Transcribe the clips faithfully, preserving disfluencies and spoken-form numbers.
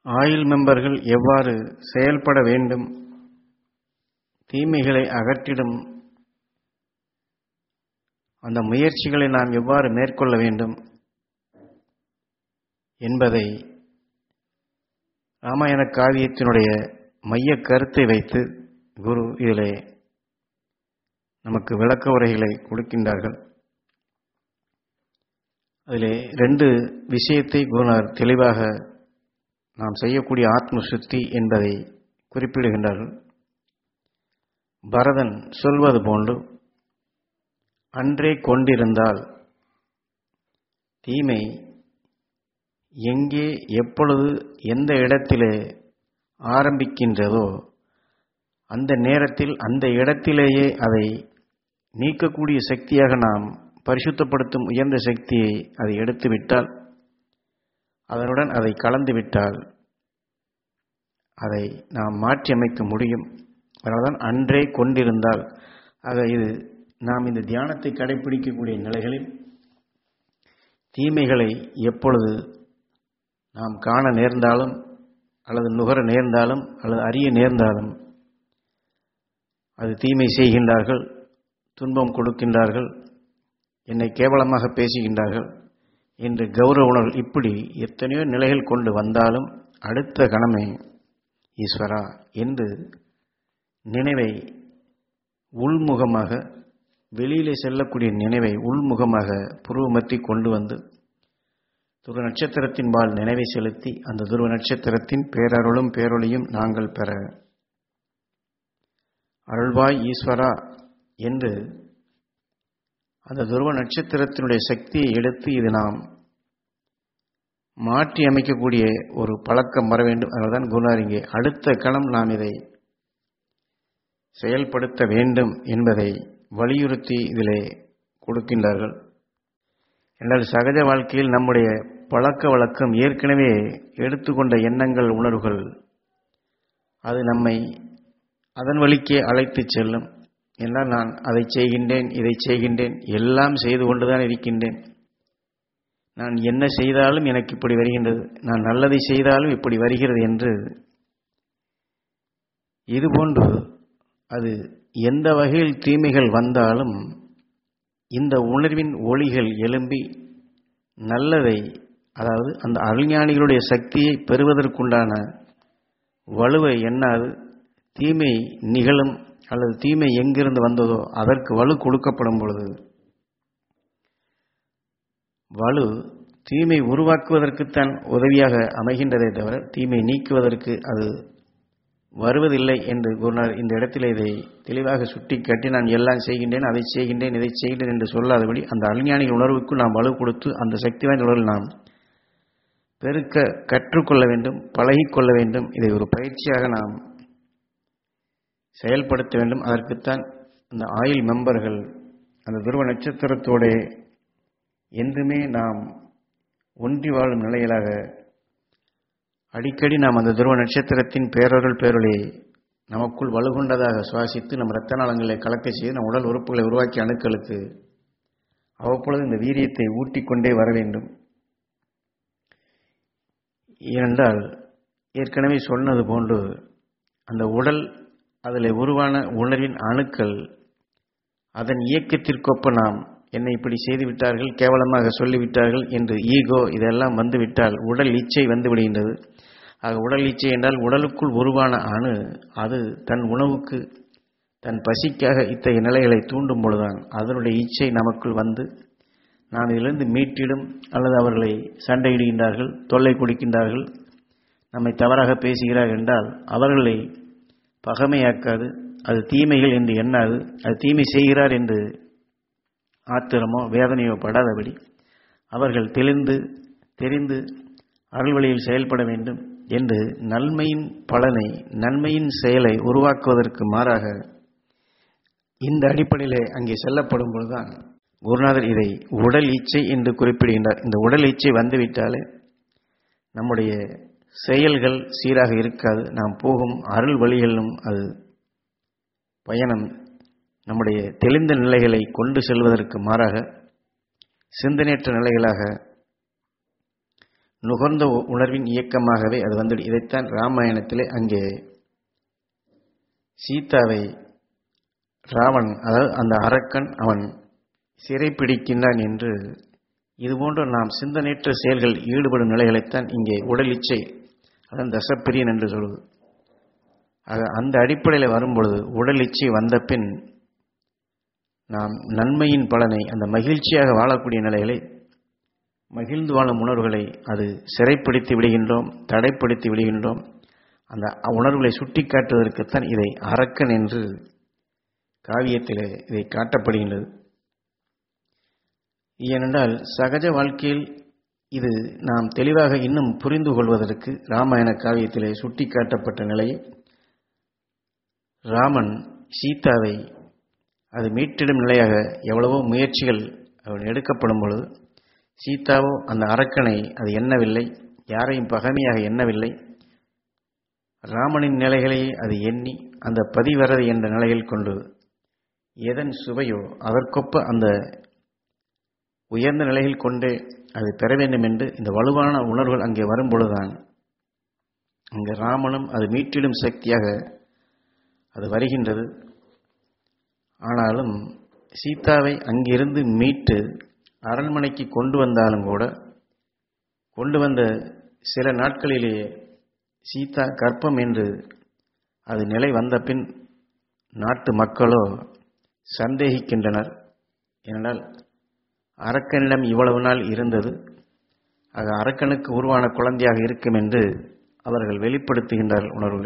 Oil மெம்பர்கள் எவ்வாறு செயல்பட வேண்டும், தீமைகளை அகற்றிடும் அந்த முயற்சிகளை நாம் எவ்வாறு மேற்கொள்ள வேண்டும் என்பதை ராமாயண காவியத்தினுடைய மைய கருத்தை வைத்து குரு இதிலே நமக்கு விளக்க உரைகளை கொடுக்கின்றார்கள். அதிலே ரெண்டு விஷயத்தை குருநாதர் தெளிவாக நாம் செய்யக்கூடிய ஆத்ம சுத்தி என்பதை குறிப்பிடுகின்றார்கள். பரதன் சொல்வது போன்று அன்றே கொண்டிருந்தால் தீமை எங்கே எப்பொழுது எந்த இடத்திலே ஆரம்பிக்கின்றதோ அந்த நேரத்தில் அந்த இடத்திலேயே அதை நீக்கக்கூடிய சக்தியாக நாம் பரிசுத்தப்படுத்தும் உயர்ந்த சக்தியை அதை எடுத்துவிட்டால், அதனுடன் அதை கலந்துவிட்டால் அதை நாம் மாற்றி அமைக்க முடியும். அதனால்தான் அன்றே கொண்டிருந்தால். ஆக இது நாம் இந்த தியானத்தை கடைபிடிக்கக்கூடிய நிலைகளில் தீமைகளை எப்பொழுது நாம் காண நேர்ந்தாலும் அல்லது நுகர நேர்ந்தாலும் அல்லது அறிய நேர்ந்தாலும் அது தீமை செய்கின்றார்கள், துன்பம் கொடுக்கின்றார்கள், என்னை கேவலமாக பேசுகின்றார்கள் என்று கௌரவ உணர்வு இப்படி எத்தனையோ நிலைகள் கொண்டு வந்தாலும் அடுத்த கணமே ஈஸ்வரா என்று நினைவை உள்முகமாக, வெளியிலே செல்லக்கூடிய நினைவை உள்முகமாக புருவமத்தி கொண்டு வந்து துருவ நட்சத்திரத்தின் பால் நினைவை செலுத்தி அந்த துருவ நட்சத்திரத்தின் பேரருளும் பேரொளியும் நாங்கள் பெற அருள்வாய் ஈஸ்வரா என்று அந்த துருவ நட்சத்திரத்தினுடைய சக்தியை எடுத்து இது நாம் மாற்றி அமைக்கக்கூடிய ஒரு பழக்கம் வர வேண்டும். அதனால்தான் குருநாதர் இங்கே அடுத்த கணம் நாம் இதை செயல்படுத்த வேண்டும் என்பதை வலியுறுத்தி இதிலே கொடுக்கின்றார்கள். என்றால் சகஜ வாழ்க்கையில் நம்முடைய பழக்க வழக்கம் ஏற்கனவே எடுத்துக்கொண்ட எண்ணங்கள், உணர்வுகள் அது நம்மை அதன் வழிக்கே அழைத்து செல்லும். என்றால் நான் அதை செய்கின்றேன், இதை செய்கின்றேன், எல்லாம் செய்து கொண்டுதான் இருக்கின்றேன், நான் என்ன செய்தாலும் எனக்கு இப்படி வருகின்றது, நான் நல்லதை செய்தாலும் இப்படி வருகிறது என்று இதுபோன்று அது எந்த வகையில் தீமைகள் வந்தாலும் இந்த உணர்வின் ஒளிகள் எழும்பி நல்லதை, அதாவது அந்த அருஞானிகளுடைய சக்தியை பெறுவதற்குண்டான வலுவை எண்ணாது தீமை நிகழும் அல்லது தீமை எங்கிருந்து வந்ததோ அதற்கு வலு கொடுக்கப்படும் பொழுது வலு தீமை உருவாக்குவதற்குத்தான் உதவியாக அமைகின்றதே தவிர தீமை நீக்குவதற்கு அது வருவதில்லை என்று குருநாதர் இந்த இடத்தில் இதை தெளிவாக சுட்டி காட்டி, நான் எல்லாம் செய்கின்றேன், அதை செய்கின்றேன், இதை செய்கின்றேன் என்று சொல்லாதபடி அந்த அஞ்ஞானிகள் உணர்வுக்கு நாம் வலு கொடுத்து அந்த சக்தி வாய்ந்த உணர்வில் நாம் பெருக்க கற்றுக்கொள்ள வேண்டும், பழகிக்கொள்ள வேண்டும். இதை ஒரு பயிற்சியாக நாம் செயல்படுத்த வேண்டும். அதற்குத்தான் அந்த ஆயில் மெம்பர்கள் அந்த துருவ நட்சத்திரத்தோட என்றுமே நாம் ஒன்றி வாழும் நிலையிலாக அடிக்கடி நாம் அந்த துருவ நட்சத்திரத்தின் பேரொருள் பேரொளியை நமக்குள் வலுகொண்டதாக சுவாசித்து நம் இரத்த நாளங்களை கலக்க செய்து நம் உடல் உறுப்புகளை உருவாக்கிய அணுக்களுக்கு அவ்வப்பொழுது இந்த வீரியத்தை ஊட்டிக்கொண்டே வர வேண்டும். ஏனென்றால் ஏற்கனவே சொன்னது போன்று அந்த உடல் அதில் உருவான உணர்வின் அணுக்கள் அதன் இயக்கத்திற்கொப்ப நாம் என்னை இப்படி செய்துவிட்டார்கள், கேவலமாக சொல்லிவிட்டார்கள் என்று ஈகோ இதெல்லாம் வந்துவிட்டால் உடல் இச்சை வந்து விடுகின்றது. ஆக உடல் இச்சை என்றால் உடலுக்குள் உருவான அணு அது தன் உணவுக்கு தன் பசிக்காக இத்தகைய நிலைகளை தூண்டும் பொழுதுதான் அதனுடைய இச்சை நமக்குள் வந்து நாம் இதிலிருந்து மீட்டிடும் அல்லது அவர்களை சண்டையிடுகின்றார்கள், தொல்லை கொடுக்கின்றார்கள், நம்மை தவறாக பேசுகிறார்கள் என்றால் அவர்களை பகமையாக்காது, அது தீமைகள் என்று எண்ணாது, அது தீமை செய்கிறார் என்று ஆத்திரமோ வேதனையோ படாதபடி அவர்கள் தெளிந்து தெரிந்து அருள் வழியில் செயல்பட வேண்டும் என்று நன்மையின் பலனை, நன்மையின் செயலை உருவாக்குவதற்கு மாறாக இந்த அடிப்படையிலே அங்கே செல்லப்படும் பொழுதுதான் குருநாதர் இதை உடல் இச்சை என்று குறிப்பிடுகின்றார். இந்த உடல் இச்சை வந்துவிட்டாலே நம்முடைய செயல்கள் சீராக இருக்காது, நாம் போகும் அருள் வழிகளிலும் அது பயணம் நம்முடைய தெளிந்த நிலைகளை கொண்டு செல்வதற்கு மாறாக சிந்தனையற்ற நிலைகளாக நுகர்ந்த உணர்வின் இயக்கமாகவே அது வந்து இதைத்தான் ராமாயணத்திலே அங்கே சீதாவை ராவன், அதாவது அந்த அரக்கன் அவன் சிறைப்பிடிக்கின்றான் என்று இதுபோன்ற நாம் சிந்தனையற்ற செயல்கள் ஈடுபடும் நிலைகளைத்தான் இங்கே உடல் இச்சை, அதான் தசப்பிரியன் என்று சொல்வது. ஆக அந்த அடிப்படையில் வரும்பொழுது உடல் இச்சை வந்த பின் நாம் நன்மையின் பலனை, அந்த மகிழ்ச்சியாக வாழக்கூடிய நிலைகளை, மகிழ்ந்து வாழும் உணர்வுகளை அது சிறைப்படுத்தி விடுகின்றோம், தடைப்படுத்தி விடுகின்றோம். அந்த உணர்வுகளை சுட்டி காட்டுவதற்குத்தான் இதை அரக்கன் என்று காவியத்தில் இதை காட்டப்படுகின்றது. ஏனென்றால் சகஜ வாழ்க்கையில் இது நாம் தெளிவாக இன்னும் புரிந்து கொள்வதற்கு ராமாயண காவியத்திலே சுட்டி காட்டப்பட்ட நிலையை, ராமன் சீதாவை அது மீட்டிடும் நிலையாக எவ்வளவோ முயற்சிகள் அவன் எடுக்கப்படும் பொழுது சீதாவோ அந்த அரக்கனை அது எண்ணவில்லை, யாரையும் பகைமையாக எண்ணவில்லை. ராமனின் நிலைகளையே அது எண்ணி அந்த பதிவரது என்ற நிலையில் கொண்டு எதன் சுவையோ அதற்கொப்ப அந்த உயர்ந்த நிலையில் கொண்டே அதை பெற வேண்டும் என்று இந்த வலுவான உணர்வுகள் அங்கே வரும்பொழுதுதான் அங்கே ராமனும் அது மீட்டிடும் சக்தியாக அது வருகின்றது. ஆனாலும் சீதாவை அங்கிருந்து மீட்டு அரண்மனைக்கு கொண்டு வந்தாலும் கூட, கொண்டு வந்த சில நாட்களிலேயே சீதா கர்ப்பம் என்று அது நிலை வந்த பின் நாட்டு மக்களோ சந்தேகிக்கின்றனர். ஏனென்றால் அரக்கனிடம் இவ்வளவு நாள் இருந்தது, ஆக அரக்கனுக்கு உருவான குழந்தையாக இருக்கும் என்று அவர்கள் வெளிப்படுத்துகின்றார் உணர்வுகளை.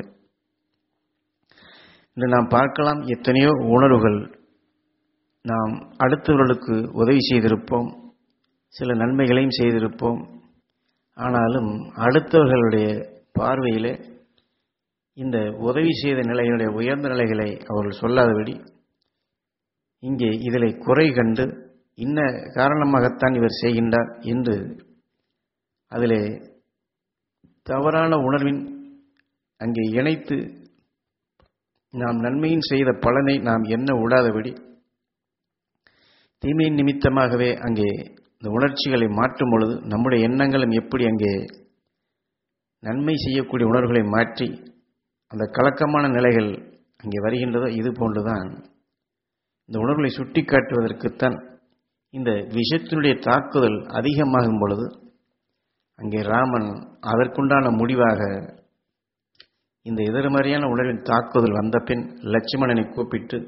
இன்று நாம் பார்க்கலாம், எத்தனையோ உணர்வுகள் நாம் அடுத்தவர்களுக்கு உதவி செய்திருப்போம், சில நன்மைகளையும் செய்திருப்போம். ஆனாலும் அடுத்தவர்களுடைய பார்வையிலே இந்த உதவி செய்த நிலையினுடைய உயர்ந்த நிலைகளை அவர்கள் சொல்லாதபடி இங்கே இதில் குறை கண்டு இன்ன காரணமாகத்தான் இவர் செய்கின்றார் என்று அதிலே தவறான உணர்வின் அங்கே இணைத்து நாம் நன்மையின் செய்த பலனை நாம் எண்ண விடாதபடி தீமையின் நிமித்தமாகவே அங்கே இந்த உணர்ச்சிகளை மாற்றும் பொழுது நம்முடைய எண்ணங்களும் எப்படி அங்கே நன்மை செய்யக்கூடிய உணர்வுகளை மாற்றி அந்த கலக்கமான நிலைகள் அங்கே வருகின்றதோ, இது போன்றுதான் இந்த உணர்வுகளை சுட்டி காட்டுவதற்குத்தான் இந்த விஷத்தினுடைய தாக்குதல் அதிகமாகும் பொழுது அங்கே ராமன் அதற்குண்டான முடிவாக இந்த எதிர்மறையான உணர்வின் தாக்குதல் வந்த பின் லட்சுமணனை கூப்பிட்டு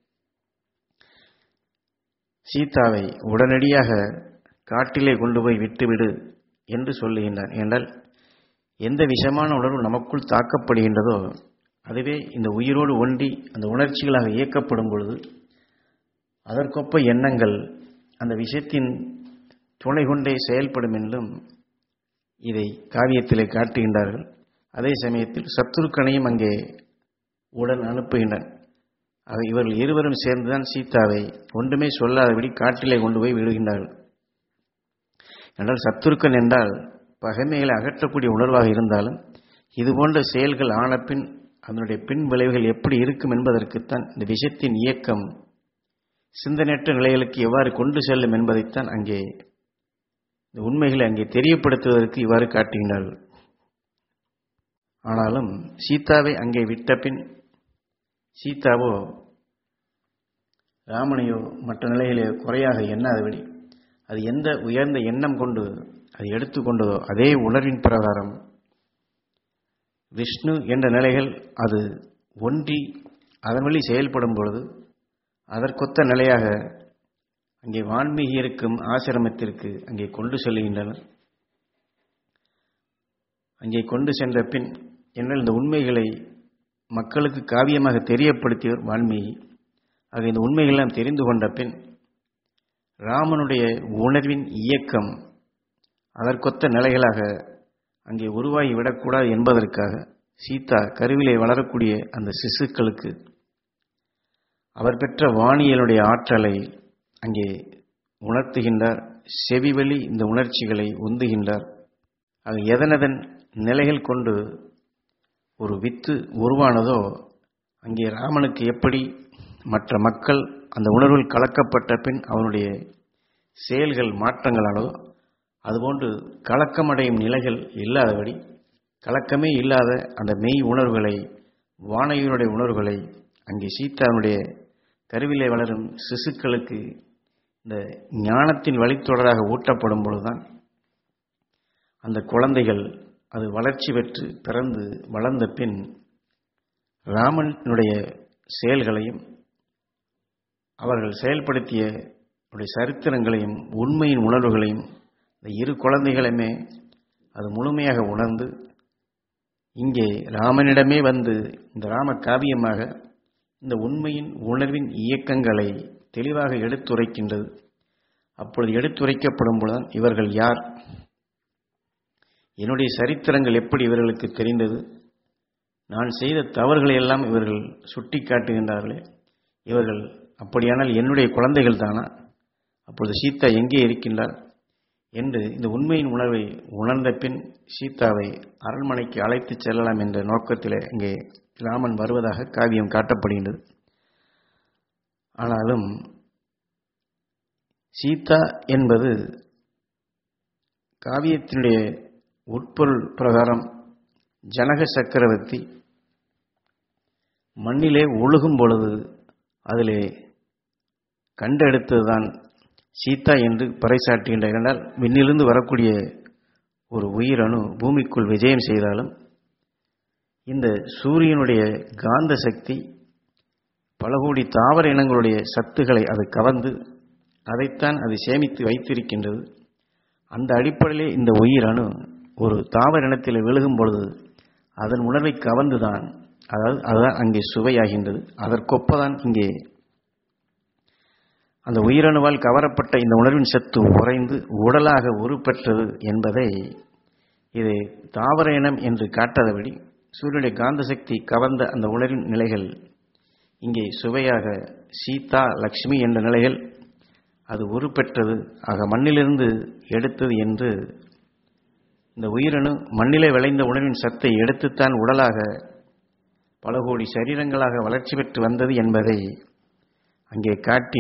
சீதாவை உடனடியாக காட்டிலே கொண்டு போய் விட்டுவிடு என்று சொல்லுகின்றான். என்றால் எந்த விஷமான உணர்வு நமக்குள் தாக்கப்படுகின்றதோ அதுவே இந்த உயிரோடு ஒன்றி அந்த உணர்ச்சிகளாக இயக்கப்படும் பொழுது அதற்கொப்ப எண்ணங்கள் அந்த விஷயத்தின் துணை கொண்டே செயல்படும் என்றும் இதை காவியத்திலே காட்டுகின்றார்கள். அதே சமயத்தில் சத்துருக்கனையும் அங்கே உடன் அனுப்புகின்றனர். ஆக இவர்கள் இருவரும் சேர்ந்துதான் சீதாவை ஒன்றுமே சொல்லாதபடி காட்டிலே கொண்டு போய் விடுகின்றார்கள். என்றால் சத்துருக்கன் என்றால் பகைமைகளை அகற்றக்கூடிய உணர்வாக இருந்தாலும் இதுபோன்ற செயல்கள் ஆன பின் அதனுடைய பின் விளைவுகள் எப்படி இருக்கும் என்பதற்குத்தான் இந்த விஷத்தின் இயக்கம் சிந்தனையற்ற நிலைகளுக்கு எவ்வாறு கொண்டு செல்லும் என்பதைத்தான் அங்கே இந்த உண்மைகளை அங்கே தெரியப்படுத்துவதற்கு இவ்வாறு காட்டுகின்றார்கள். ஆனாலும் சீதாவை அங்கே விட்ட பின் சீதாவோ ராமனையோ மற்ற நிலையிலே குறையாக எண்ணாதபடி அது எந்த உயர்ந்த எண்ணம் கொண்டு அது எடுத்துக்கொண்டதோ அதே உணர்வின் பிரகாரம் விஷ்ணு என்ற நிலைகள் அது ஒன்றி அதன் வழி செயல்படும் பொழுது அதற்கொத்த நிலையாக அங்கே வான்மீகி இருக்கும் ஆசிரமத்திற்கு அங்கே கொண்டு செல்கின்றனர். அங்கே கொண்டு சென்ற பின் என்றால் இந்த உண்மைகளை மக்களுக்கு காவியமாக தெரியப்படுத்தியவர் வான்மீகி. ஆக இந்த உண்மைகளெல்லாம் தெரிந்து கொண்ட பின் ராமனுடைய உணர்வின் இயக்கம் அதற்கொத்த நிலைகளாக அங்கே உருவாகி விடக்கூடாது என்பதற்காக சீதா கருவிலே வளரக்கூடிய அந்த சிசுக்களுக்கு அவர் பெற்ற வாணியலுடைய ஆற்றலை அங்கே உணர்த்துகின்றார். செவிவழி இந்த உணர்ச்சிகளை உந்துகின்றார். ஆக எதனதன் நிலைகள் கொண்டு ஒரு வித்து உருவானதோ அங்கே ராமனுக்கு எப்படி மற்ற மக்கள் அந்த உணர்வில் கலக்கப்பட்ட பின் அவனுடைய செயல்கள் மாற்றங்களானதோ அதுபோன்று கலக்கமடையும் நிலைகள் இல்லாதபடி, கலக்கமே இல்லாத அந்த மெய் உணர்வுகளை, வானவியனுடைய உணர்வுகளை அங்கே சீதாவுடைய கருவிலே வளரும் சிசுக்களுக்கு இந்த ஞானத்தின் வழித்தொடராக ஊட்டப்படும் பொழுதுதான் அந்த குழந்தைகள் அது வளர்ச்சி பெற்று பிறந்து வளர்ந்த பின் ராமனுடைய செயல்களையும் அவர்கள் செயல்படுத்திய சரித்திரங்களையும் உண்மையின் உணர்வுகளையும் இந்த இரு குழந்தைகளுமே அது முழுமையாக உணர்ந்து இங்கே ராமனிடமே வந்து இந்த ராம காவியமாக இந்த உண்மையின் உணர்வின் இயக்கங்களை தெளிவாக எடுத்துரைக்கின்றது. அப்பொழுது எடுத்துரைக்கப்படும் பொழுதுதான் இவர்கள் யார், என்னுடைய சரித்திரங்கள் எப்படி இவர்களுக்கு தெரிந்தது, நான் செய்த தவறுகளை எல்லாம் இவர்கள் சுட்டி காட்டுகின்றார்களே, இவர்கள் அப்படியானால் என்னுடைய குழந்தைகள் தானா, அப்பொழுது சீதா எங்கே இருக்கின்றார் என்று இந்த உண்மையின் உணர்வை உணர்ந்த பின் சீதாவை அரண்மனைக்கு அழைத்து செல்லலாம் என்ற நோக்கத்தில் இங்கே ராமன் வருவதாக காவியம் காட்டப்படுகின்றது. ஆனாலும் சீதா என்பது காவியத்தினுடைய உட்பொருள் பிரகாரம் ஜனக சக்கரவர்த்தி மண்ணிலே ஒழுகும் பொழுது அதிலே கண்டெடுத்ததுதான் சீதா என்று பறைசாற்றுகின்ற. என்றால் விண்ணிலிருந்து வரக்கூடிய ஒரு உயிரணு பூமிக்குள் விஜயம் செய்தாலும் இந்த சூரியனுடைய காந்த சக்தி பல கோடி தாவர இனங்களுடைய சத்துக்களை அது கவர்ந்து அதைத்தான் அது சேமித்து வைத்திருக்கின்றது. அந்த அடிப்படையிலே இந்த உயிரணு ஒரு தாவர இனத்தில் விழுகும் பொழுது அதன் உணர்வை கவர்ந்துதான், அதாவது அதுதான் அங்கே சுவையாகின்றது. அதற்கொப்பதான் இங்கே அந்த உயிரணுவால் கவரப்பட்ட இந்த உணர்வின் சத்து உறைந்து உடலாக உருப்பெற்றது என்பதை இது தாவர இனம் என்று காட்டாதபடி சூரியனுடைய காந்த சக்தி கவர்ந்த அந்த உணர்வின் நிலைகள் இங்கே சுவையாக சீதா லக்ஷ்மி என்ற நிலைகள் அது உருப்பெற்றது, ஆக மண்ணிலிருந்து எடுத்தது என்று இந்த உயிரணு மண்ணிலே விளைந்த உணர்வின் சத்தை எடுத்துத்தான் உடலாக பல கோடி சரீரங்களாக வளர்ச்சி பெற்று வந்தது என்பதை அங்கே காட்டி,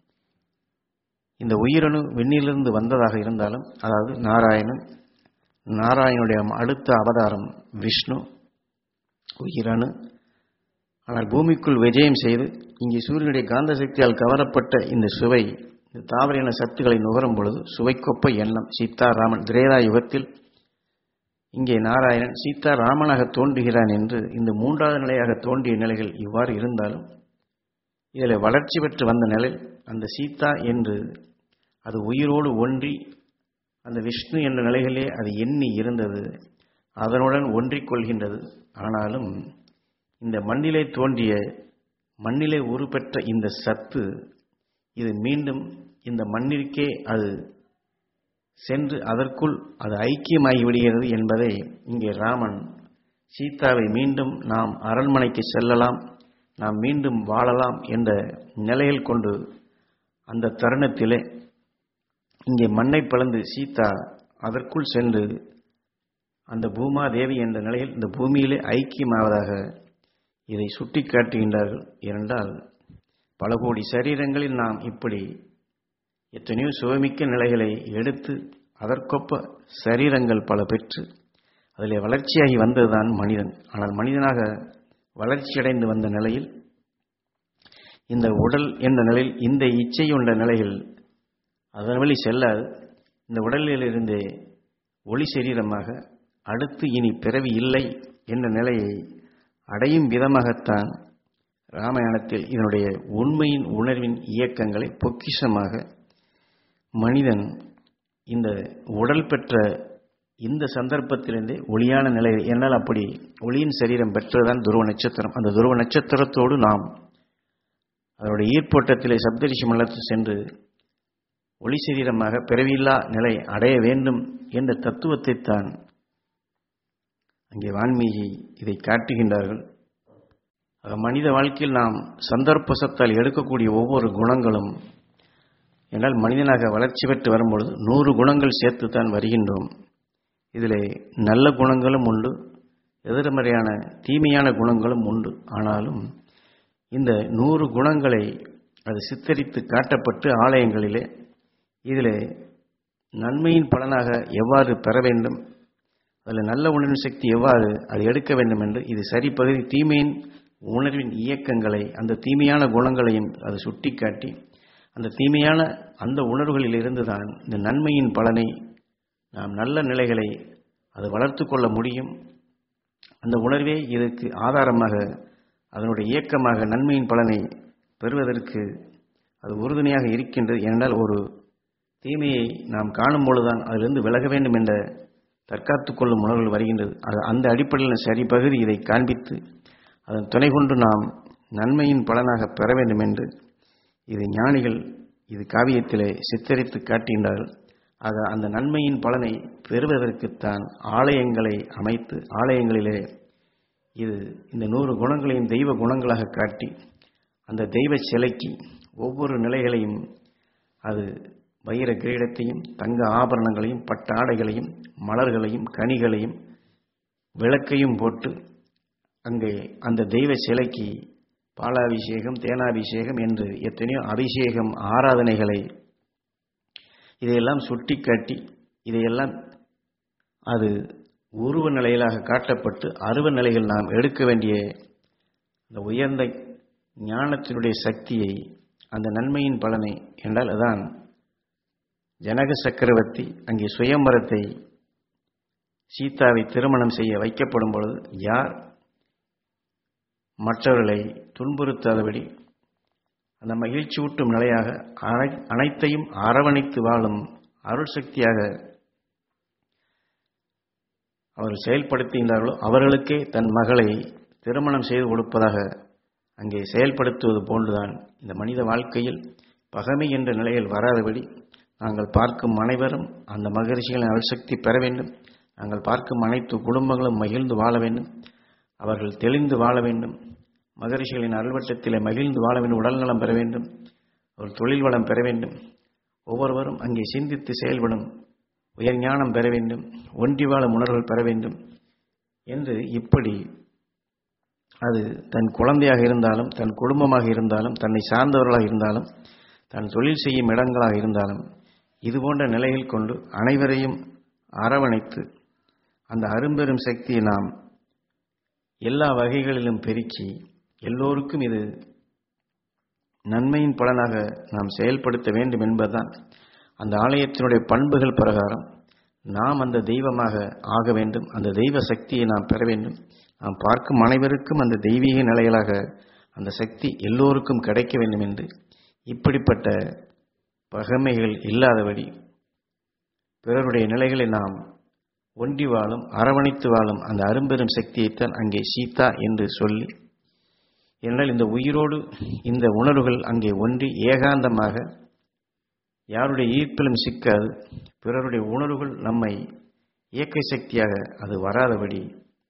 இந்த உயிரணு விண்ணிலிருந்து வந்ததாக இருந்தாலும், அதாவது நாராயணன், நாராயணனுடைய அடுத்த அவதாரம் விஷ்ணு உயிரணு, ஆனால் பூமிக்குள் விஜயம் செய்து இங்கே சூரியனுடைய காந்த சக்தியால் கவரப்பட்ட இந்த சுவை இந்த தாவரின சத்துக்களை நுகரும் பொழுது சுவைக்கொப்ப எண்ணம் சீதாராமன் திரேதா யுகத்தில் இங்கே நாராயணன் சீதாராமனாக தோன்றுகிறான் என்று இந்த மூன்றாவது நிலையாக தோன்றிய நிலைகள் இவ்வாறு இருந்தாலும் இதில் வளர்ச்சி பெற்று வந்த நிலை அந்த சீதா என்று அது உயிரோடு ஒன்றி அந்த விஷ்ணு என்ற நிலைகளே அது எண்ணி இருந்தது, அதனுடன் ஒன்றிக் கொள்கின்றது. ஆனாலும் இந்த மண்ணிலே தோன்றிய மண்ணிலே உருப்பெற்ற இந்த சத்து இது மீண்டும் இந்த மண்ணிற்கே அது சென்று அதற்குள் அது ஐக்கியமாகி விடுகிறது என்பதை இங்கே ராமன் சீதாவை மீண்டும் நாம் அரண்மனைக்கு செல்லலாம், நாம் மீண்டும் வாழலாம் என்ற நிலையில் கொண்டு அந்த தருணத்திலே இங்கே மண்ணை பிளந்து சீதா அதற்குள் சென்று அந்த பூமாதேவி என்ற நிலையில் இந்த பூமியிலே ஐக்கியமாவதாக இதை சுட்டி காட்டுகின்றார்கள். ஏனென்றால் பல கோடி சரீரங்களில் நாம் இப்படி எத்தனையோ சுவமிக்க நிலைகளை எடுத்து அதற்கொப்ப சரீரங்கள் பல பெற்று அதில் வளர்ச்சியாகி வந்ததுதான் மனிதன். ஆனால் மனிதனாக வளர்ச்சியடைந்து வந்த நிலையில் இந்த உடல் என்ற நிலையில் இந்த இச்சை உண்ட நிலையில் அதன் வழி செல்லாது இந்த உடலிலிருந்தே ஒளி சரீரமாக அடுத்து இனி பிறவி இல்லை என்ற நிலையை அடையும் விதமாகத்தான் ராமாயணத்தில் இதனுடைய உண்மையின் உணர்வின் இயக்கங்களை பொக்கிஷமாக மனிதன் இந்த உடல் பெற்ற இந்த சந்தர்ப்பத்திலிருந்தே ஒளியான நிலை, என்னால் அப்படி ஒளியின் சரீரம் பெற்றதுதான் துருவ நட்சத்திரம். அந்த துருவ நட்சத்திரத்தோடு நாம் அதனுடைய ஈர்ப்போட்டத்திலே சப்தரிஷி மண்டலத்தில் சென்று ஒளி சரீரமாக பிறவியில்லா நிலை அடைய வேண்டும் என்ற தத்துவத்தை தான் அங்கே வான்மீகி இதை காட்டுகின்றார்கள். மனித வாழ்க்கையில் நாம் சந்தர்ப்பசத்தால் எடுக்கக்கூடிய ஒவ்வொரு குணங்களும் என்றால் மனிதனாக வளர்ச்சி பெற்று வரும்பொழுது நூறு குணங்கள் சேர்த்து தான் வருகின்றோம். இதில் நல்ல குணங்களும் உண்டு, எதிர்மறையான தீமையான குணங்களும் உண்டு. ஆனாலும் இந்த நூறு குணங்களை அது சித்தரித்து காட்டப்பட்டு ஆலயங்களிலே இதில் நன்மையின் பலனாக எவ்வாறு பெற வேண்டும், அதில் நல்ல உணர்வின் சக்தி எவ்வாறு அது எடுக்க வேண்டும் என்று இது சரி பகுதி தீமையின் உணர்வின் இயக்கங்களை, அந்த தீமையான குணங்களையும் அது சுட்டிக்காட்டி, அந்த தீமையான அந்த உணர்வுகளில் இருந்து தான் இந்த நன்மையின் பலனை நாம் நல்ல நிலைகளை அது வளர்த்து கொள்ள முடியும். அந்த உணர்வே இதற்கு ஆதாரமாக, அதனுடைய இயக்கமாக நன்மையின் பலனை பெறுவதற்கு அது உறுதுணையாக இருக்கின்றது. ஏனென்றால் ஒரு தீமையை நாம் காணும் பொழுதுதான் அதிலிருந்து விலக வேண்டும் என்ற தற்காத்து கொள்ளும் உணர்வுகள் வருகின்றது. அது அந்த அடிப்படையில் சரி பகுதி இதை காண்பித்து அதன் துணை கொண்டு நாம் நன்மையின் பலனாக பெற வேண்டும் என்று இது ஞானிகள் இது காவியத்திலே சித்தரித்து காட்டுகின்றார்கள். ஆக அந்த நன்மையின் பலனை பெறுவதற்குத்தான் ஆலயங்களை அமைத்து, ஆலயங்களிலே இது இந்த நூறு குணங்களையும் தெய்வ குணங்களாக காட்டி, அந்த தெய்வ சிலைக்கு ஒவ்வொரு நிலைகளையும் அது வைர கிரீடத்தையும் தங்க ஆபரணங்களையும் பட்டு ஆடைகளையும் மலர்களையும் கனிகளையும் விளக்கையும் போட்டு அங்கே அந்த தெய்வ சிலைக்கு பாலாபிஷேகம் தேனாபிஷேகம் என்று எத்தனையோ அபிஷேகம் ஆராதனைகளை இதையெல்லாம் சுட்டிக்காட்டி, இதையெல்லாம் அது உருவ நிலையிலாக காட்டப்பட்டு அருவ நிலைகள் நாம் எடுக்க வேண்டிய அந்த உயர்ந்த ஞானத்தினுடைய சக்தியை, அந்த நன்மையின் பலனை என்றால் அதான் ஜனக சக்கரவர்த்தி அங்கே சுயம்பரத்தை சீதாவை திருமணம் செய்ய வைக்கப்படும் பொழுது யார் மற்றவர்களை துன்புறுத்தாதபடி அந்த மகிழ்ச்சியூட்டும் நிலையாக அனைத்தையும் அரவணைத்து வாழும் அருள் சக்தியாக அவர்கள் செயல்படுத்துகின்றார்களோ அவர்களுக்கே தன் மகளை திருமணம் செய்து கொடுப்பதாக அங்கே செயல்படுத்துவது போன்றுதான் இந்த மனித வாழ்க்கையில் பகைமை என்ற நிலையில் வராதபடி நாங்கள் பார்க்கும் அனைவரும் அந்த மகரிஷிகளின் அருள்சக்தி பெற வேண்டும். நாங்கள் பார்க்கும் அனைத்து குடும்பங்களும் மகிழ்ந்து வாழ வேண்டும், அவர்கள் தெளிந்து வாழ வேண்டும், மகரிஷிகளின் அருள்வட்டத்திலே மகிழ்ந்து வாழ வேண்டும், உடல் நலம் பெற வேண்டும், ஒரு தொழில் வளம் பெற வேண்டும், ஒவ்வொருவரும் அங்கே சிந்தித்து செயல்படும் உயர் ஞானம் பெற வேண்டும், ஒன்றி வாழும் உணர்வுகள் பெற வேண்டும் என்று இப்படி அது தன் குழந்தையாக இருந்தாலும், தன் குடும்பமாக இருந்தாலும், தன்னை சார்ந்தவர்களாக இருந்தாலும், தன் தொழில் செய்யும் இடங்களாக இருந்தாலும், இதுபோன்ற நிலையில் கொண்டு அனைவரையும் அரவணைத்து அந்த அரும்பெரும் சக்தியை நாம் எல்லா வகைகளிலும் பெருக்கி எல்லோருக்கும் இது நன்மையின் பலனாக நாம் செயல்படுத்த வேண்டும் என்பதுதான் அந்த ஆலயத்தினுடைய பண்புகள் பிரகாரம் நாம் அந்த தெய்வமாக ஆக வேண்டும். அந்த தெய்வ சக்தியை நாம் பெற வேண்டும். நாம் பார்க்கும் அனைவருக்கும் அந்த தெய்வீக நிலைகளாக அந்த சக்தி எல்லோருக்கும் கிடைக்க வேண்டும் என்று இப்படிப்பட்ட பகைமைகள் இல்லாதபடி பிறருடைய நிலைகளை நாம் ஒன்றி வாழும் அரவணைத்து வாழும் அந்த அரும்பெரும் சக்தியைத்தான் அங்கே சீதா என்று சொல்லி, என்னால் இந்த உயிரோடு இந்த உணர்வுகள் அங்கே ஒன்றி ஏகாந்தமாக யாருடைய ஈர்ப்பிலும் சிக்காது, பிறருடைய உணர்வுகள் நம்மை இயக்க சக்தியாக அது வராதபடி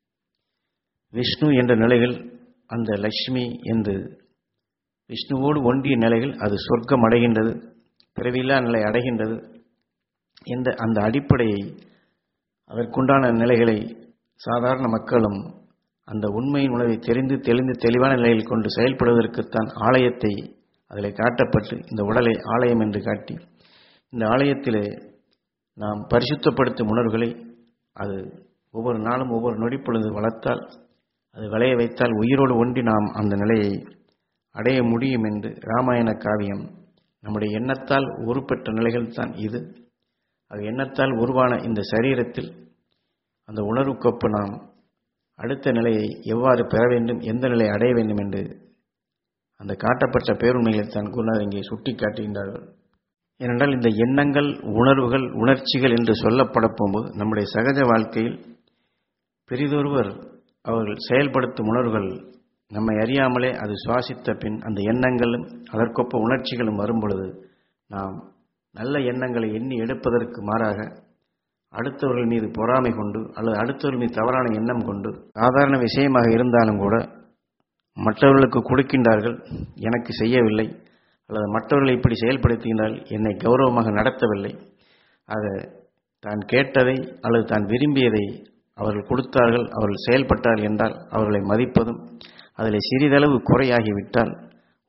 விஷ்ணு என்ற நிலைகள் அந்த லட்சுமி என்று விஷ்ணுவோடு ஒன்றிய நிலைகள் அது சொர்க்கம் அடைகின்றது, பிறவில்லா நிலை அடைகின்றது என்ற அந்த அடிப்படையை அதற்குண்டான நிலைகளை சாதாரண மக்களும் அந்த உண்மையின் உணவை தெரிந்து தெளிந்து தெளிவான நிலையில் கொண்டு செயல்படுவதற்குத்தான் ஆலயத்தை அதில் காட்டப்பட்டு இந்த உடலை ஆலயம் என்று காட்டி, இந்த ஆலயத்திலே நாம் பரிசுத்தப்படுத்தும் உணர்வுகளை அது ஒவ்வொரு நாளும் ஒவ்வொரு நொடிப்பொழுது வளர்த்தால், அது விளைய வைத்தால் உயிரோடு ஒன்றி நாம் அந்த நிலையை அடைய முடியும் என்று இராமாயண காவியம் நம்முடைய எண்ணத்தால் உருப்பெற்ற நிலைகள் தான் இது. அது எண்ணத்தால் உருவான இந்த சரீரத்தில் அந்த உணர்வுக்கொப்பு நாம் அடுத்த நிலையை எவ்வாறு பெற வேண்டும், எந்த நிலையை அடைய வேண்டும் என்று அந்த காட்டப்பட்ட பேருண்மைகளை தான் குருநாதர் இங்கே சுட்டி காட்டுகின்றார்கள். ஏனென்றால் இந்த எண்ணங்கள் உணர்வுகள் உணர்ச்சிகள் என்று சொல்லப்பட போகும்போது நம்முடைய சகஜ வாழ்க்கையில் பெரிதொருவர் அவர்கள் செயல்படுத்தும் உணர்வுகள் நம்மை அறியாமலே அது சுவாசித்த பின் அந்த எண்ணங்களும் அதற்கொப்ப உணர்ச்சிகளும் வரும்பொழுது நாம் நல்ல எண்ணங்களை எண்ணி எடுப்பதற்கு மாறாக அடுத்தவர்கள் மீது பொறாமை கொண்டு அல்லது அடுத்தவர்கள் மீது தவறான எண்ணம் கொண்டு சாதாரண விஷயமாக இருந்தாலும் கூட மற்றவர்களுக்கு கொடுக்கின்றார்கள், எனக்கு செய்யவில்லை, அல்லது மற்றவர்களை இப்படி செயல்படுத்துகின்றார்கள், என்னை கௌரவமாக நடத்தவில்லை, ஆக தான் கேட்டதை அல்லது தான் விரும்பியதை அவர்கள் கொடுத்தார்கள், அவர்கள் செயல்பட்டார்கள் என்றால் அவர்களை மதிப்பதும், அதில் சிறிதளவு குறையாகிவிட்டால்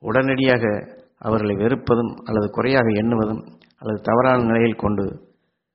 உடனடியாக அவர்களை வெறுப்பதும் அல்லது குறையாக எண்ணுவதும் அல்லது தவறான நிலையில் கொண்டு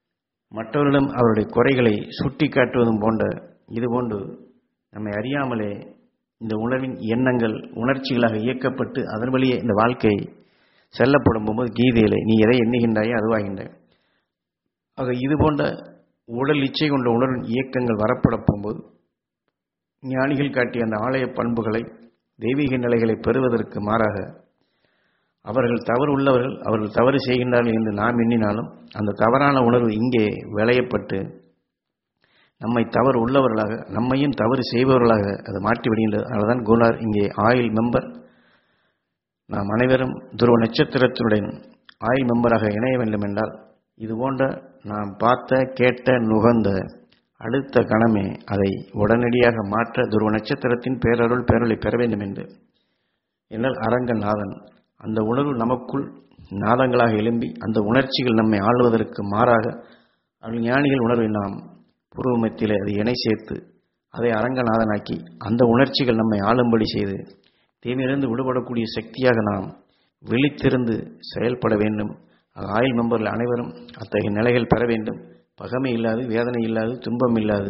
மற்றவர்களிடம் அவருடைய குறைகளை சுட்டி காட்டுவதும் போன்ற இதுபோன்று நம்மை அறியாமலே இந்த உணர்வின் எண்ணங்கள் உணர்ச்சிகளாக இயக்கப்பட்டு அதன் வழியே இந்த வாழ்க்கை செல்லப்படும் போது கீதையிலே நீ எதை எண்ணுகின்றாயோ அதுவாகின்றாய். ஆக இது போன்ற உடல் இச்சை கொண்ட உணர்வின் இயக்கங்கள் வரப்பட போகும்போது ஞானிகள் காட்டிய அந்த ஆலய பண்புகளை தெய்வீக நிலைகளை பெறுவதற்கு மாறாக அவர்கள் தவறு உள்ளவர்கள், அவர்கள் தவறு செய்கின்றார்கள் என்று நாம் எண்ணினாலும் அந்த தவறான உணர்வு இங்கே விளையப்பட்டு நம்மை தவறு உள்ளவர்களாக, நம்மையும் தவறு செய்பவர்களாக அது மாற்றிவிடுகின்றது. அதனால்தான் குருநாதர் இங்கே ஆயில் மெம்பர், நாம் அனைவரும் துருவ நட்சத்திரத்தினுடைய ஆயில் மெம்பராக இணைய வேண்டும் என்றால் இது போன்ற நாம் பார்த்த கேட்ட நுகர்ந்த அடுத்த கணமே அதை உடனடியாக மாற்ற துருவ நட்சத்திரத்தின் பேரருள் பேரொளி பெற வேண்டும் என்று என்றால் அரங்கநாதன் அந்த உணர்வு நமக்குள் நாதங்களாக எழும்பி அந்த உணர்ச்சிகள் நம்மை ஆளுவதற்கு மாறாக அவர்கள் ஞானிகள் உணர்வை நாம் பூர்வமத்திலே அதை இணை சேர்த்து அதை அரங்கநாதனாக்கி அந்த உணர்ச்சிகள் நம்மை ஆளும்படி செய்து தீமையிலிருந்து விடுபடக்கூடிய சக்தியாக நாம் விழித்திருந்து செயல்பட வேண்டும். ஆயுள் மெம்பர்கள் அனைவரும் அத்தகைய நிலைகள் பெற வேண்டும். பகமை இல்லாது, வேதனை இல்லாது, துன்பம் இல்லாது,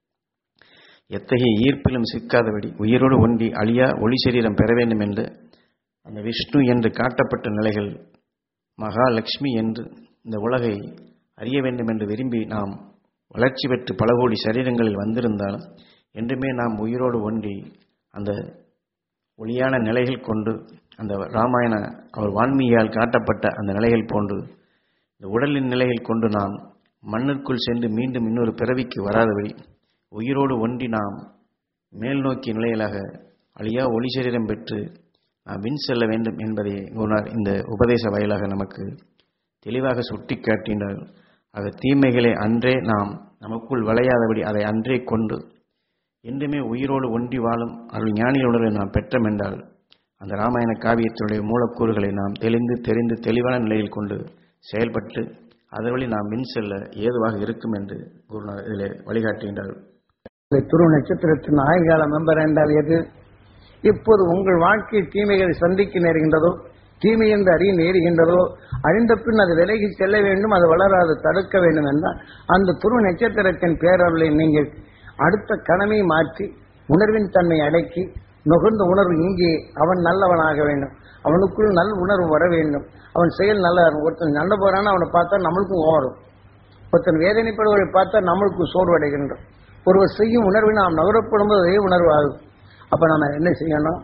எத்தகைய ஈர்ப்பிலும் சிக்காதபடி உயிரோடு ஒன்றி அழியா ஒளி சரீரம் பெற வேண்டும் என்று அந்த விஷ்ணு என்று காட்டப்பட்ட நிலைகள் மகாலட்சுமி என்று இந்த உலகை அறிய வேண்டும் என்று விரும்பி நாம் வளர்ச்சி பெற்று பல கோடி சரீரங்களில் வந்திருந்தாலும் என்றுமே நாம் உயிரோடு ஒன்றி அந்த ஒளியான நிலைகள் கொண்டு அந்த ராமாயண அவர் வான்மீகியால் காட்டப்பட்ட அந்த நிலைகள் போன்று இந்த உடலின் நிலைகள் கொண்டு நாம் மண்ணிற்குள் சென்று மீண்டும் இன்னொரு பிறவிக்கு வராதபடி உயிரோடு ஒன்றி நாம் மேல் நோக்கிய நிலையிலாக அழியா ஒளி சரீரம் பெற்று நாம் விண் செல்ல வேண்டும் என்பதை குருநாதர் இந்த உபதேச வாயிலாக நமக்கு தெளிவாக சுட்டி காட்டினார். ஆக தீமைகளை அன்றே நாம் நமக்குள் விளையாதபடி அதை அன்றே கொண்டு என்றுமே உயிரோடு ஒன்றி வாழும் அருள் ஞானிகள் உணர்வை நாம் பெற்றோம் என்றால் அந்த ராமாயண காவியத்தினுடைய மூலக்கூறுகளை நாம் தெளிந்து தெரிந்து தெளிவான நிலையில் கொண்டு செயல்பட்டு அதன் வழி நாம் மின் செல்ல ஏதுவாக இருக்கும் என்று குருநாதர் இதில் வழிகாட்டுகின்றார். துருவ நட்சத்திரத்தின் ஆயுள்கால மெம்பர் என்றால் எது? இப்போது உங்கள் வாழ்க்கையில் தீமைகளை சந்திக்க நேருகின்றதோ, தீமை என்று அறிய நேருகின்றதோ, அறிந்த பின் அது விலகி செல்ல வேண்டும், அது வளராது தடுக்க வேண்டும் என்றால் அந்த துருவ நட்சத்திரத்தின் பேரவர்களை நீங்கள் அடுத்த கணமை மாற்றி உணர்வின் தன்மை அடக்கி நுகர்ந்த உணர்வு இங்கே அவன் நல்லவனாக வேண்டும், அவனுக்குள் நல்ல உணர்வு வர வேண்டும், அவன் செயல் நல்ல. ஒருத்தன் நல்ல போறான்னு அவனை பார்த்தா நம்மளுக்கும் ஓடும், ஒருத்தன் வேதனைப்படுவதை பார்த்தா நம்மளுக்கும் சோர்வடைகின்றோம். ஒருவர் செய்யும் உணர்வை நாம் நகரப்படும் போது அதே உணர்வு ஆகும். அப்ப நம்ம என்ன செய்யணும்?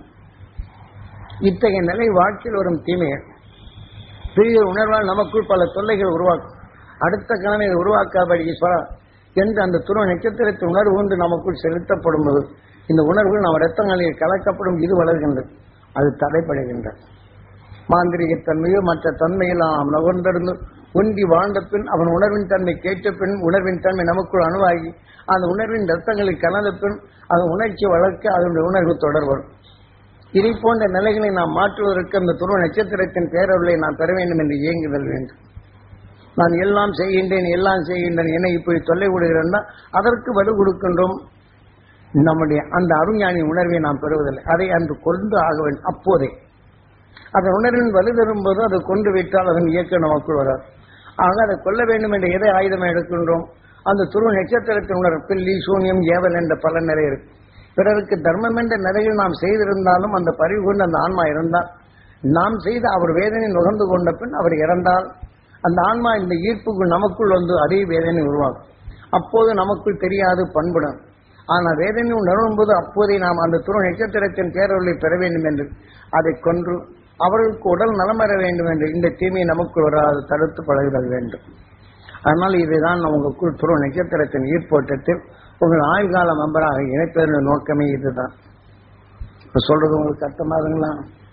இத்தகைய நிலை வாழ்க்கையில் வரும் தீமைகள் பெரிய உணர்வால் நமக்குள் பல தொல்லைகள் உருவாக்கும். அடுத்த கணவை உருவாக்காபடி என்று அந்த துருவ நட்சத்திரத்தை உணர்வு கொண்டு நமக்குள் செலுத்தப்படும் போது இந்த உணர்வுகள் நம்ம இரத்தங்களில் கலக்கப்படும் இது வளர்கின்றது, அது தடைப்படுகின்றது. மாந்திரிக தன்மையோ மற்ற தன்மையில் நாம் நுகர்ந்திருந்து ஒன்றி வாழ்ந்த பின் அவன் உணர்வின் தன்மை கேட்ட பின் உணர்வின் தன்மை நமக்குள் அணுவாகி அந்த உணர்வின் இரத்தங்களில் கலந்த பின் அது உணர்ச்சி வளர்க்க அதனுடைய உணர்வு தொடர்படும். இதை போன்ற நிலைகளை நாம் மாற்றுவதற்கு அந்த துருவ நட்சத்திரத்தின் பேரவர்களை நாம் பெற வேண்டும் என்று இயங்குதல் வேண்டும். நான் எல்லாம் செய்கின்றேன் எல்லாம் செய்கின்றேன் என இப்படி தொல்லை விடுகிறேன், அதற்கு வலு கொடுக்கின்றோம். நம்முடைய அந்த அருஞானி உணர்வை நாம் பெறுவதில்லை, அதை அன்று கொண்டு ஆக வேண்டும். அப்போதே அதன் உணர்வின் வலு தரும்போது அதை கொண்டு விட்டால் அதன் இயக்கம் நமக்குள் வராது. ஆக அதை கொள்ள வேண்டும் என்ற எதை ஆயுதமாக எடுக்கின்றோம்? அந்த துருவ நட்சத்திரத்தின் உணர்வு பில்லி சூன்யம் ஏவல் என்ற பல நிலை இருக்கு. பிறருக்கு தர்மம் என்ற நிலையில் நாம் செய்திருந்தாலும் அந்த பறிவு கொண்டு அந்த ஆன்மா இருந்தால் நாம் செய்த அவர் வேதனை நுகர்ந்து கொண்ட பின் அவர் இறந்தால் அந்த ஆன்மா இந்த ஈர்ப்புக்குள் நமக்குள் வந்து அதே வேதனை உருவாகும். அப்போது நமக்குள் தெரியாது பண்புடன். ஆனால் வேதனை உணரும் போது அப்போதே நாம் அந்த துருவ நட்சத்திரத்தின் பேரொருளை பெற வேண்டும் என்று அதை கொன்று அவர்களுக்கு உடல் நலம் பெற வேண்டும் என்று இந்த தீமையை நமக்குள் வராது தடுத்து பழகுதல் வேண்டும். அதனால் இதுதான் உங்களுக்குள் துருவ நட்சத்திரத்தின் ஈர்ப்போட்டத்தில் உங்கள் ஆயுள்கால மெம்பராக இணைப்பதன் நோக்கமே இதுதான். இப்ப சொல்றது உங்களுக்கு அர்த்தமாகுங்களா?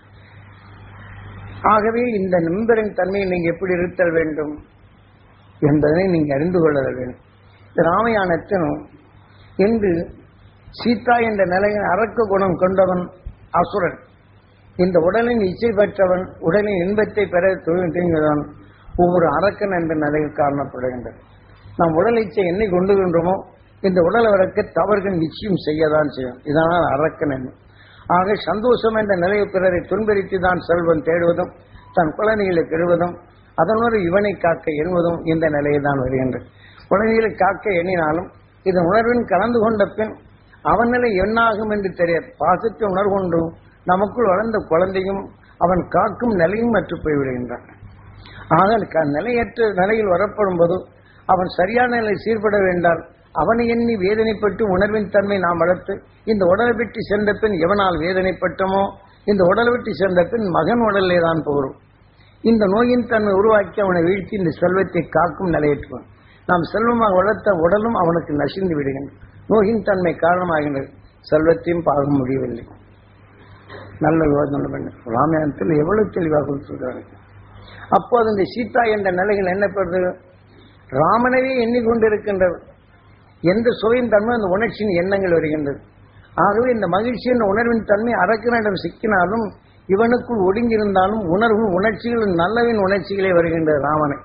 ஆகவே இந்த மெம்பரின் தன்மையை நீங்க எப்படி இருத்தல் வேண்டும் என்பதை நீங்க அறிந்து கொள்ளல் வேண்டும். இந்த ராமாயணத்தின் என்று சீதா என்ற நிலையில் அரக்க குணம் கொண்டவன் அசுரன், இந்த உடலின் இச்சை பெற்றவன், உடலின் இன்பத்தை பெற தொழில்தான் ஒவ்வொரு அரக்கன் என்ற நிலையில் காரணப்படுகின்றது. நாம் உடல் இச்சை என்னை கொண்டுகின்றோமோ இந்த உடல் வழக்கு தவறுகள் நிச்சயம் செய்யதான் செய்யும். இதனால் அரக்கன் என்ன. ஆக சந்தோஷம் என்ற நிலையை பிறரை துன்புறுத்தி தான் செல்வம் தேடுவதும் தன் குழந்தைகளை பெறுவதும் அதனோடு இவனை காக்க எண்ணுவதும் இந்த நிலையை தான் வருகின்றது. குழந்தைகளை காக்க எண்ணினாலும் இதன் உணர்வின் கலந்து கொண்ட பின் அவன் நிலை என்னாகும் என்று தெரியாது. பாசத்தை உணர்கொண்டு நமக்குள் வளர்ந்த குழந்தையும் அவன் காக்கும் நிலையும் மற்று போய்விடுகின்றான். ஆக நிலையற்ற நிலையில் வரப்படும் போது அவன் சரியான நிலை சீர்பட வேண்டால் அவனை எண்ணி வேதனைப்பட்டு உணர்வின் தன்மை நாம் வளர்த்து இந்த உடலை விட்டு சென்ற பின் எவனால் வேதனைப்பட்டமோ இந்த உடலை விட்டு சென்ற பின் மகன் உடலே தான் போரும். இந்த நோயின் தன்மை உருவாக்கி அவனை வீழ்த்தி இந்த செல்வத்தை காக்கும் நிலையேற்றுவான். நாம் செல்வமாக வளர்த்த உடலும் அவனுக்கு நசிந்து விடுகின்றது. நோயின் தன்மை காரணமாகின்றது. செல்வத்தையும் பார்க்க முடியவில்லை. நல்ல யோசனை பண்ண ராமாயணத்தில் எவ்வளவு தெளிவாக கொடுத்திருக்கிறாங்க. அப்போது இந்த சீதா என்ற நிலைகள் என்னப்படுது? ராமனவே எண்ணிக்கொண்டிருக்கின்றது. எந்த சுவையின் தன்மை அந்த உணர்ச்சியின் எண்ணங்கள் வருகின்றது. ஆகவே இந்த மகிழ்ச்சி என்ற உணர்வின் தன்மை அரக்கனிடம் சிக்கினாலும் இவனுக்குள் ஒடுங்கியிருந்தாலும் உணர்வு உணர்ச்சிகள் நல்லவின் உணர்ச்சிகளே வருகின்றது ராமனை.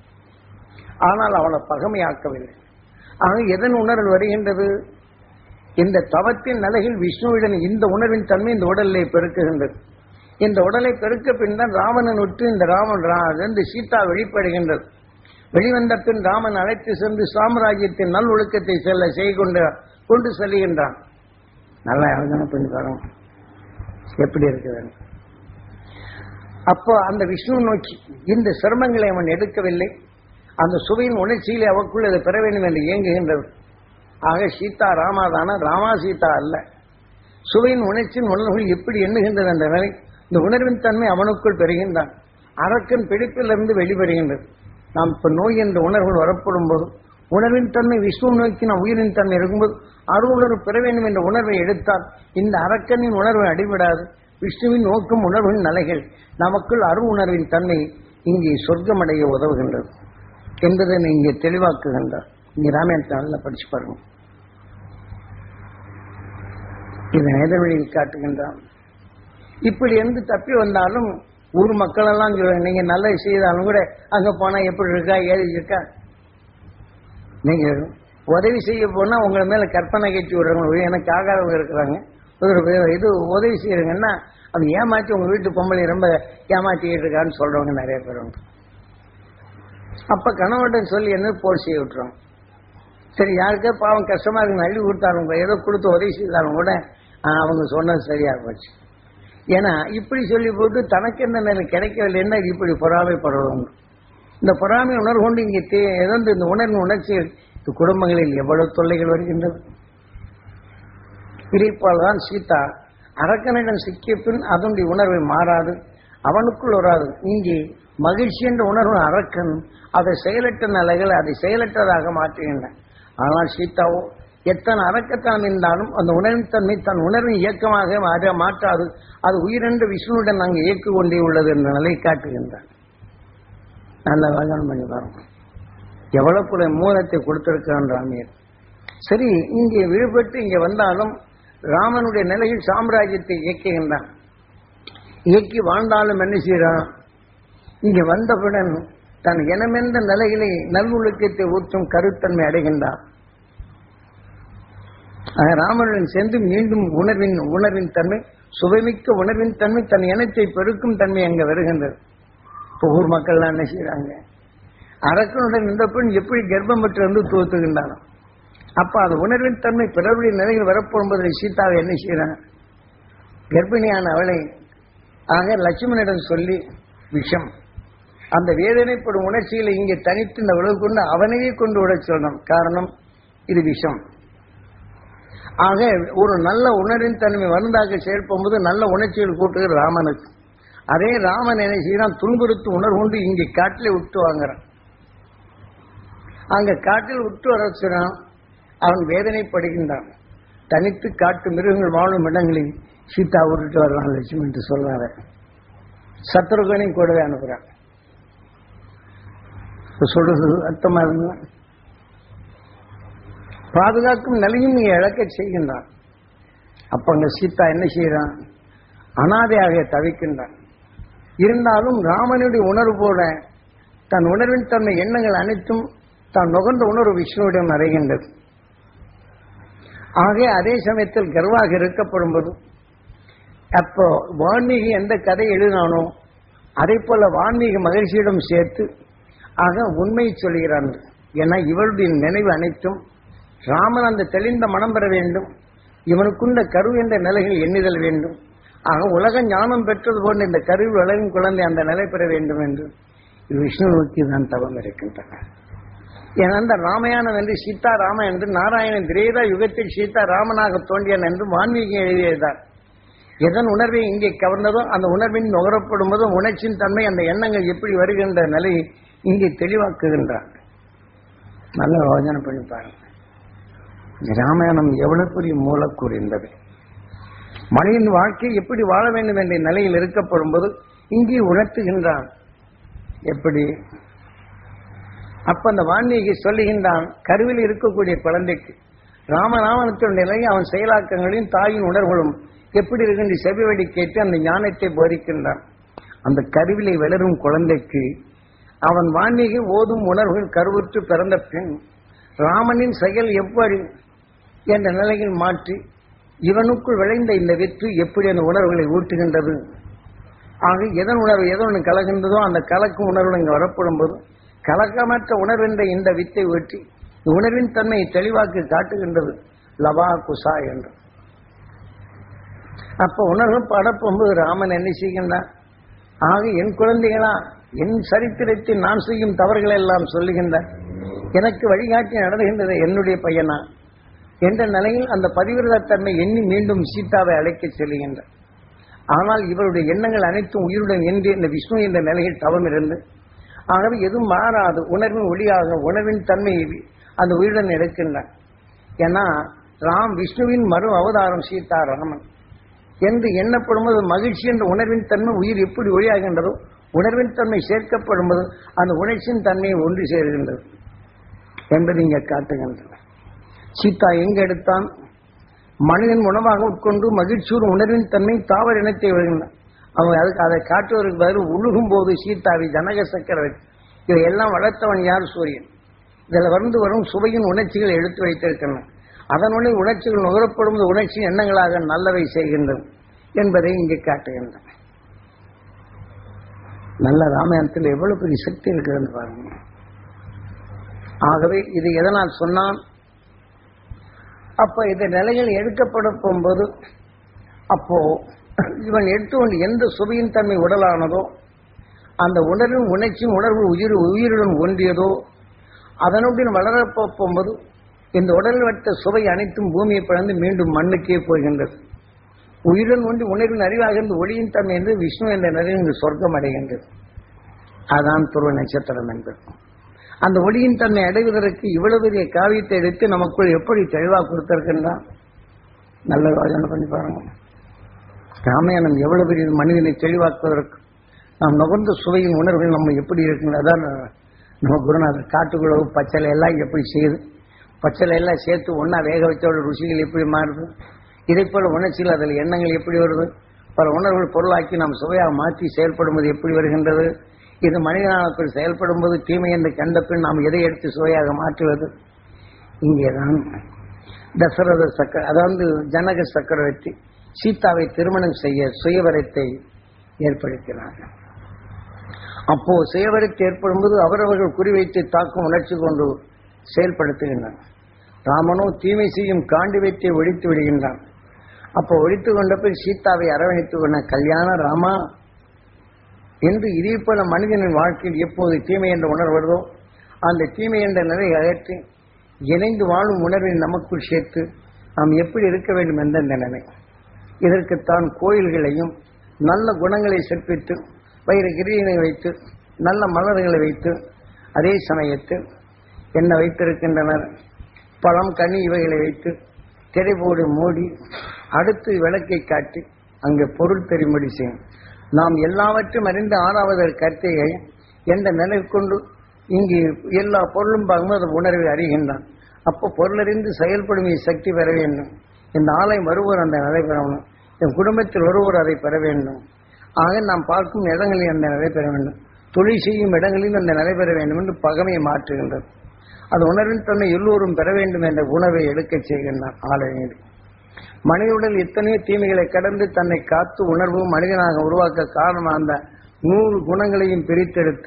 ஆனால் அவனை பகமையாக்கவில்லை. ஆக எதன் உணர்வு வருகின்றது? இந்த தவத்தின் நிலையில் விஷ்ணுவிடன் இந்த உணர்வின் தன்மை இந்த உடலை பெருக்குகின்றது. இந்த உடலை பெருக்க பின் தான் ராவணன் விட்டு இந்த ராமன் இந்த சீதா வெளிப்படுகின்றது. வெளிவந்த பின் ராமன் அழைத்து சென்று சாம்ராஜ்யத்தின் நல் ஒழுக்கத்தை செல்ல செய்கொண்டு கொண்டு செல்கின்றான். நல்லா யோசனை பண்ணி பாருங்க எப்படி இருக்கிறான். அப்போ அந்த விஷ்ணு நோக்கி இந்த சிரமங்களை அவன் எடுக்கவில்லை. அந்த சுவையின் உணர்ச்சியிலே அவக்குள் அதை பெற வேண்டும் என்று இயங்குகின்றது. ஆக சீதா ராமாதான ராமா சீதா அல்ல. சுவையின் உணர்ச்சியின் உணர்வுகள் எப்படி எண்ணுகின்றது என்ற நிலை இந்த உணர்வின் தன்மை அவனுக்குள் பெறுகின்றான். அரக்கன் பிடிப்பிலிருந்து வெளிப்படுகின்றது. நாம் இப்ப நோய் என்ற உணர்வுகள் வரப்படும் போது உணர்வின் தன்மை விஷ்ணு நோக்கி நாம் உயிரின் தன்மை இருக்கும்போது அரு உணர்வு பெற வேண்டும் என்ற உணர்வை எடுத்தால் இந்த அரக்கனின் உணர்வை அடிபடாது. விஷ்ணுவின் நோக்கும் உணர்வின் நிலைகள் நமக்குள் அரு உணர்வின் தன்மை இங்கே சொர்க்கமடைய உதவுகின்றது என்பதை இங்கே தெளிவாக்குகின்றார். இங்கே ராமாயணத்தை நல்லா படிச்சு பாருங்க. இதன் எதிர்வழியில் காட்டுகின்றான். இப்படி இருந்து தப்பி வந்தாலும் ஊர் மக்கள் எல்லாம் சொல்லுவாங்க, நீங்க நல்லது செய்தாலும் கூட அங்க போனா எப்படி இருக்கா ஏறி இருக்கா, நீங்க உதவி செய்ய போனா உங்களை மேல கற்பனை கட்டி விடுறவங்க எனக்கு ஆகாதவங்க இருக்கிறாங்க, இது உதவி செய்யறீங்கன்னா அது ஏமாற்றி உங்க வீட்டு பொம்பளை ரொம்ப ஏமாற்றிக்கிட்டு இருக்கான்னு சொல்றவங்க நிறைய பேர் உண்டு. அப்ப கணவன் சொல்லி என்ன போல் செய்ய விட்டுருவாங்க. சரி யாருக்கே பாவம் கஷ்டமா இருக்கு அள்ளி கொடுத்தாருங்க ஏதோ கொடுத்து உதவி செய்தாலும் கூட அவங்க சொன்னது சரியா போச்சு. ஏன்னா இப்படி சொல்லி போட்டு தனக்கு என்ன நேரம் கிடைக்கவில்லைன்னா இப்படி பொறாமைப்படுறவங்க. இந்த பொறாமை உணர்வு கொண்டு இங்கே ஏதோ இந்த உணர்வு உணர்ச்சிகள் குடும்பங்களில் எவ்வளவு தொல்லைகள் வருகின்றது. இதைப்போல் தான் சீதா அரக்கனிடம் சிக்கிய பின் அதனுடைய உணர்வை மாறாது, அவனுக்குள் வராது. இங்கே மகிழ்ச்சி என்ற உணர்வு அரக்கன் அதை செயலற்ற நிலைகள் அதை செயலற்றதாக மாற்றுகின்றன. ஆனால் சீதாவோ எத்தனை அரக்கத்தான் இருந்தாலும் அந்த உணர்வின் தன்மை தன் உணர்வின் இயக்கமாக மாற்றாது. அது உயிரென்று விஷ்ணுவுடன் நாங்கள் இயக்கு கொண்டே உள்ளது என்ற நிலை காட்டுகின்றான். நல்ல வாகனம் பண்ணி பாருங்க எவ்வளவு மூலத்தை கொடுத்திருக்கிறான் ராமியர். சரி இங்கே விடுபட்டு இங்கே வந்தாலும் ராமனுடைய நிலையில் சாம்ராஜ்யத்தை இயக்குகின்றான். இயக்கி வாழ்ந்தாலும் என்ன செய்யறான்? இங்கே வந்தவுடன் தன் இனமென்ற நிலையிலே நல்லொழுக்கத்தை ஊற்றும் கருத்தன்மை அடைகின்றான். ராமனுடன் சென்று மீண்டும் உணர்வின் உணர்வின் தன்மை சுவைமிக்க உணர்வின் தன்மை தன் இனத்தை பெருக்கும் தன்மை அங்கே வருகின்றது. இப்போ ஊர் மக்கள்லாம் என்ன செய்யறாங்க? அரக்கனுடன் இந்த பெண் எப்படி கர்ப்பம் பெற்று வந்து தோத்துகின்றானோ அப்ப அது உணர்வின் தன்மை பிறருடைய நிலையில் வரப்போகும்போது சீதாவை என்ன செய்யறாங்க? கர்ப்பிணியான அவளை ஆக லட்சுமணனிடம் சொல்லி விஷம் அந்த வேதனைப்படும் உணர்ச்சிகளை இங்கே தனித்து இந்த உலகு கொண்டு அவனையே கொண்டு விட சொல்லணும். காரணம் இது விஷம். ஆக ஒரு நல்ல உணர்வின் தன்மை வந்தாக்க செயல்படும்போது நல்ல உணர்ச்சிகள் கூட்டுகிற ராமனுக்கு அதே ராமன் என்ன செய்யறான்? துன்புறுத்து உணர்வு கொண்டு இங்கே காட்டிலே விட்டு வாங்குறான். அங்க காட்டில் விட்டு வர வச்சுறான். அவன் வேதனைப்படுகின்றான். தனித்து காட்டு மிருகங்கள் வாழும் இடங்களில் சீதா விட்டுட்டு வர்றான் லட்சுமி என்று சொல்றாரு. சத்ருகனையும் கூடவே அனுப்புறான். சொல்றது அர்த்தமா இருந்தா பாதுகாக்கும் நிலையும் நீ இழக்க செய்கின்றான். அப்ப அங்க சீதா என்ன செய்யறான்? அனாதையாக தவிக்கின்றான். இருந்தாலும் ராமனுடைய உணர்வு போல தன் உணர்வின் தன்மை எண்ணங்கள் அனைத்தும் தான் நுகர்ந்த உணர்வு விஷ்ணுவிடம் அறைகின்றது. ஆக அதே சமயத்தில் கர்வாக இருக்கப்படும் போது அப்போ வான்மீகி எந்த கதை எழுதினானோ அதே போல வான்மீக மகிழ்ச்சியிடம் சேர்த்து ஆக உண்மையை சொல்கிறான். ஏன்னா இவருடைய நினைவு அனைத்தும் ராமன் அந்த தெளிந்த மனம் பெற வேண்டும், இவனுக்குள்ள கரு என்ற நிலைகள் எண்ணுதல் வேண்டும். ஆக உலக ஞானம் பெற்றது போன்ற இந்த கருவில் வளரும் குழந்தை அந்த நிலை பெற வேண்டும் என்று விஷ்ணு நோக்கி தான் தவம் இருக்கின்றன. ஏன்னா அந்த ராமயானம் என்று சீதா ராம என்று நாராயணன் திரேதா யுகத்தில் சீதா ராமனாக தோன்றியன் என்று வான்மீகி எழுதியதுதான். எதன் உணர்வை இங்கே கவர்ந்ததோ அந்த உணர்வின் நுகரப்படும் போதும் உணர்ச்சியின் தன்மை அந்த எண்ணங்கள் எப்படி வருகின்ற நிலையை இங்கே தெளிவாக்குகின்றார். நல்ல யோசனை பண்ணி பாருங்க. ராமாயணம் எவ்வளவு பெரிய மூலக்கூறு என்பது மனிதன் வாழ்க்கை எப்படி வாழ வேண்டும் என்ற நிலையில் இருக்கப்படும் போது இங்கே உணர்த்துகின்றான். எப்படி அப்ப அந்த வான்மீகி சொல்லுகின்றான், கருவில் இருக்கக்கூடிய குழந்தைக்கு ராமநாமத்தின் நிலையை அவன் செயலாக்கங்களையும் தாயின் உணர்வுகளும் எப்படி இருக்கின்ற செவிவடி கேட்டு அந்த ஞானத்தை போதிக்கின்றான். அந்த கருவிலை வளரும் குழந்தைக்கு அவன் வான்மீகி ஓதும் உணர்வுகள் கருவுற்று பிறந்த பின் ராமனின் செயல் எவ்வாறு என்ற நிலையில் மாற்றி இவனுக்குள் விளைந்த இந்த வெற்றி எப்படி அந்த உணர்வுகளை ஊட்டுகின்றது. ஆக எதன் உணர்வு எதன் கலகின்றதோ அந்த கலக்கும் உணர்வு இங்கு வரப்படும் போது கலக்கமற்ற உணர்வென்ற இந்த வித்தை ஊற்றி உணர்வின் தன்மையை தெளிவாக்கி காட்டுகின்றது லவா குசா என்று. அப்ப உணர்வு படப்போது ராமன் என்ன செய்கின்றான், ஆக என் குழந்தைகளா என் சரித்திரத்தை நான் செய்யும் தவறுகளை எல்லாம் சொல்லுகின்றார், எனக்கு வழிகாட்டி நடந்துகின்றது என்னுடைய பையனா என்ற நிலையில் அந்த பதிவிரதத்தன்மை எண்ணி மீண்டும் சீதாவை அழைக்க செல்லுகின்றார். ஆனால் இவருடைய எண்ணங்கள் அனைத்தும் உயிருடன் என்று இந்த விஷ்ணு என்ற நிலையில் தவம் இருந்து ஆகவே எதுவும் மாறாது உணர்வின் ஒளியாக உணர்வின் தன்மை அந்த உயிருடன் எடுக்கின்றார். ஏன்னா ராம் விஷ்ணுவின் மறு அவதாரம் சீதா ராமன் என்று எண்ணப்படும்போது மகிழ்ச்சி என்ற உணர்வின் தன்மை உயிர் எப்படி ஒளியாகின்றதோ உணர்வின் தன்மை சேர்க்கப்படும்போது அந்த உணர்ச்சியின் தன்மையை ஒன்று சேர்கின்றது என்பது இங்கே காட்டுகின்றன. சீதா எங்க எடுத்தான், மனிதன் உணவாக உட்கொண்டு மகிழ்ச்சியோடு உணர்வின் தன்மை தாவர இனத்தை வருகின்றன. அவங்க அதுக்கு அதை காட்டுவதற்கு பதில் உழுகும் போது சீதாவை ஜனக சக்கரவர்த்தி இதையெல்லாம் வளர்த்தவன் யார், சூரியன். இதில் வந்து வரும் சுவையின் உணர்ச்சிகளை எடுத்து வைத்திருக்கின்றன. அதனுடைய உணர்ச்சிகள் நுகரப்படும் உணர்ச்சி எண்ணங்களாக நல்லவை செய்கின்றன என்பதை இங்கே காட்டுகின்றன. நல்ல ராமாயணத்தில் எவ்வளவு பெரிய சக்தி இருக்கிறது பாருங்க. ஆகவே இது எதனால் சொன்னான், அப்ப இந்த நிலையில் எடுக்கப்பட போகும்போது அப்போ இவன் எடுத்துக்கொண்டு எந்த சுவையின் தன்மை உடலானதோ அந்த உணர்வின் உணர்ச்சியும் உணர்வு உயிர் உயிருடன் ஒன்றியதோ அதனுடன் வளரப்போ போகும்போது இந்த உடல் வட்ட சுவை அனைத்தும் பூமியை பிளந்து மீண்டும் மண்ணுக்கே போகின்றது. உயிருடன் ஒன்றி உணர்வின் அறிவாக இருந்து ஒளியின் தன்மை என்று விஷ்ணு என்ற நிலையில் இங்கு சொர்க்கம் அடைகின்றது. அதான் துருவ நட்சத்திரம் என்பது. அந்த ஒளியின் தன்மை அடைவதற்கு இவ்வளவு பெரிய காவியத்தை எடுத்து நமக்குள் எப்படி தெளிவாக கொடுத்திருக்கின்றான். நல்ல யோசனை பண்ணி பாருங்க. ராமாயணம் எவ்வளவு பெரிய மனிதனை தெளிவாக்குவதற்கு நாம் நுகர்ந்த சுவையின் உணர்வுகள் நம்ம எப்படி இருக்குங்க. அதான் நம்ம குருநாதர் காட்டுக்குழவு பச்சளை எல்லாம் எப்படி செய்யுது, பச்சளை எல்லாம் சேர்த்து ஒன்னா வேக வச்சோட ருசிகள் எப்படி மாறுது, இதை போல உணர்ச்சிகள் அதில் எண்ணங்கள் எப்படி வருது, பல உணர்வுகள் பொருளாக்கி நாம் சுவையாக மாற்றி செயல்படும்போது எப்படி வருகின்றது. இது மனிதனாக செயல்படும் போது தீமை என்று கண்ட பின் நாம் எதை எடுத்து சுவையாக மாற்றுவது. இங்கேதான் தசரத சக்கர அதாவது ஜனக சக்கரவர்த்தி சீதாவை திருமணம் செய்ய சுயவரத்தை ஏற்படுத்தினார். அப்போ சுயவரத்தை ஏற்படும் போது அவரவர்கள் குறிவைத்து தாக்கும் உணர்ச்சி கொண்டு செயல்படுத்துகின்றனர். ராமனோ தீமை செய்யும் காண்டிவத்தை ஒழித்து விடுகின்றான். அப்போ ஒழித்து கொண்ட பின் சீதாவை அரவணைத்து கொண்ட கல்யாண ராமா என்று இதே போல மனிதனின் வாழ்க்கையில் எப்போது தீமை என்ற உணர்வு வருதோ அந்த தீமை என்ற நிலையை அகற்றி இணைந்து வாழும் உணர்வை நமக்குள் சேர்த்து நாம் எப்படி இருக்க வேண்டும் என்ற நிலைமை. இதற்குத்தான் கோயில்களையும் நல்ல குணங்களை சிற்பித்து வைர கிரியினை வைத்து நல்ல மலர்களை வைத்து அதே சமயத்தில் என்ன வைத்திருக்கின்றனர், பழம் கனி இவைகளை வைத்து திரைபோடு மூடி அடுத்து விளக்கை காட்டி அங்கே பொருள் பெறும்படி செய்யும். நாம் எல்லாவற்றையும் அறிந்து ஆறாவது கருத்தையை என்ற நிலை கொண்டு இங்கு எல்லா பொருளும் பார்க்கும்போது அது உணர்வை அறிகின்றான். அப்போ பொருளறிந்து செயல்படும் சக்தி பெற வேண்டும். இந்த ஆலயம் வருவோர் அந்த நிலை பெறணும், என் குடும்பத்தில் ஒருவர் அதை பெற வேண்டும். ஆக நாம் பார்க்கும் இடங்களில் அந்த நிலை பெற வேண்டும், தொழில் செய்யும் இடங்களில் அந்த நிலை பெற வேண்டும் என்று பகமையை மாற்றுகின்றது. அது உணர்வின் தன்மை எல்லோரும் பெற வேண்டும் என்ற உணர்வை எடுக்கச் செய்கின்றான் ஆலயங்கள். மனித உடல் எத்தனையோ தீமைகளை கடந்து தன்னை காத்து உணர்வு மனிதனாக உருவாக்க காரணம் அந்த நூறு குணங்களையும் பிரித்தெடுத்து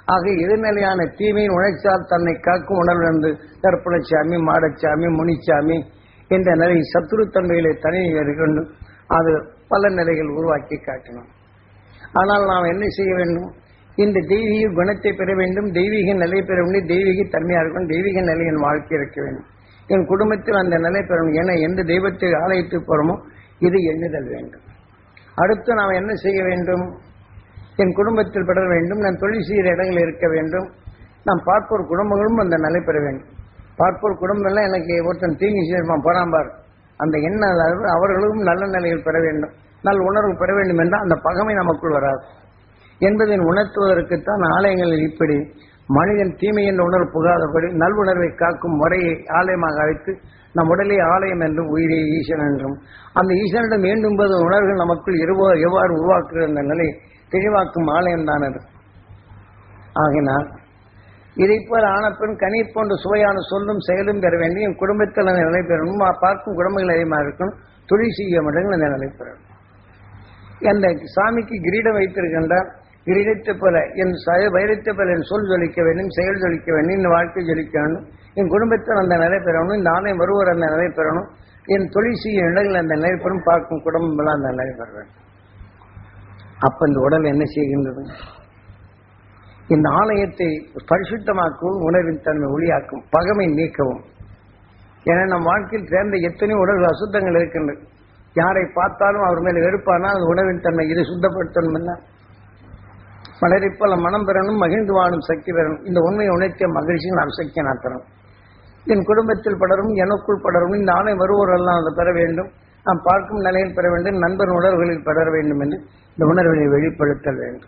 ஆக எதிர்நிலையான தீமையின் உழைச்சால் தன்னை காக்கும் உணர்விலிருந்து கற்பனச்சாமி, மாடச்சாமி, முனிச்சாமி என்ற நிலை சத்துருத்தன்மைகளை தனி கொண்டு அது பல நிலைகள் உருவாக்கி காட்டினோம். ஆனால் நாம் என்ன செய்ய வேண்டும்? இந்த தெய்வீக குணத்தை பெற வேண்டும், தெய்வீக நிலை பெற வேண்டும், தெய்வீக தன்மையாக இருக்கும், தெய்வீக நிலையின் வாழ்க்கை இருக்க வேண்டும். என் குடும்பத்தில் அந்த நிலை பெறும். ஏன்னா எந்த தெய்வத்தை ஆலயத்துக்கு போறோமோ இது எண்ணுதல் வேண்டும். அடுத்து நாம் என்ன செய்ய வேண்டும்? என் குடும்பத்தில் பெற வேண்டும், நான் தொழில் செய்கிற இடங்களில் இருக்க வேண்டும், நாம் பார்ப்போர் குடும்பங்களும் அந்த நிலை பெற வேண்டும். பார்ப்போர் குடும்பம் எல்லாம் எனக்கு ஒருத்தன் தீங்கு செய்வான் போறாம்பார், அந்த எண்ண அவர்களும் நல்ல நிலையில் பெற வேண்டும், நல்ல உணர்வு பெற வேண்டும் என்றால் அந்த பகமை நமக்குள் வராது என்பதை உணர்த்துவதற்குத்தான் ஆலயங்களில் இப்படி மனிதன் தீமை என்ற உணர்வு புகாதபடி நல்வுணர்வை காக்கும் முறையை ஆலயமாக அழைத்து நம் உடலே ஆலயம் என்றும் உயிரே ஈசன் என்றும் அந்த ஈசனிடம் வேண்டும்போது உணர்வுகள் நமக்குள் எவ்வாறு உருவாக்குகிற அந்த நிலை தெளிவாக்கும் ஆலயம் தான் அது. ஆகினால் இதை போல ஆன பெண் கனி போன்ற சுவையான சொல்லும் செயலும் பெற வேண்டும். என் குடும்பத்தில் அந்த நிலை பெறணும், பார்க்கும் குடும்பங்கள் அதிகமாக இருக்கணும், தொழில் செய்ய மட்டும் அந்த நிலை பெறணும். அந்த சாமிக்கு கிரீடம் வைத்திருக்கின்றார், கிரீடத்தை போல என் வைரத்தை போல என் சொல் ஜொலிக்க வேண்டும், செயல் ஜொலிக்க வேண்டும், இந்த வாழ்க்கை ஜொலிக்க வேண்டும், என் குடும்பத்தில் அந்த நிலை பெறணும், இந்த ஆலயம் வருவோர் அந்த நிலை பெறணும், என் தொழில் செய்யும் இடங்கள் அந்த நிலை பெறும், பார்க்கும் குடும்பம் அந்த நிலை பெற வேண்டும். அப்ப இந்த உடல் என்ன செய்கின்றது? இந்த ஆலயத்தை பரிசுத்தமாக்கவும் உணர்வின் தன்மை ஒளியாக்கும், பகமை நீக்கவும். ஏன்னா நம் வாழ்க்கையில் சேர்ந்த எத்தனையோ உடல் அசுத்தங்கள் இருக்கின்றது. யாரை பார்த்தாலும் அவர் மேல வெறுப்பானா அது உணவின் தன்மை. இதை சுத்தப்படுத்தணும். மலரை போல மனம் பெறணும், மகிழ்ந்து வாழும் சக்தி பெறணும். இந்த உண்மையை உணர்த்திய மகிழ்ச்சியும் நாம் சக்தி நாட்டணும். என் குடும்பத்தில் படரும், எனக்குள் படரும், இந்த ஆணை வருவோரெல்லாம் அதை பெற வேண்டும், நாம் பார்க்கும் நிலையில் பெற வேண்டும், நண்பர் உணர்வுகளில் பெற வேண்டும் என்று இந்த உணர்வினை வெளிப்படுத்தல் வேண்டும்.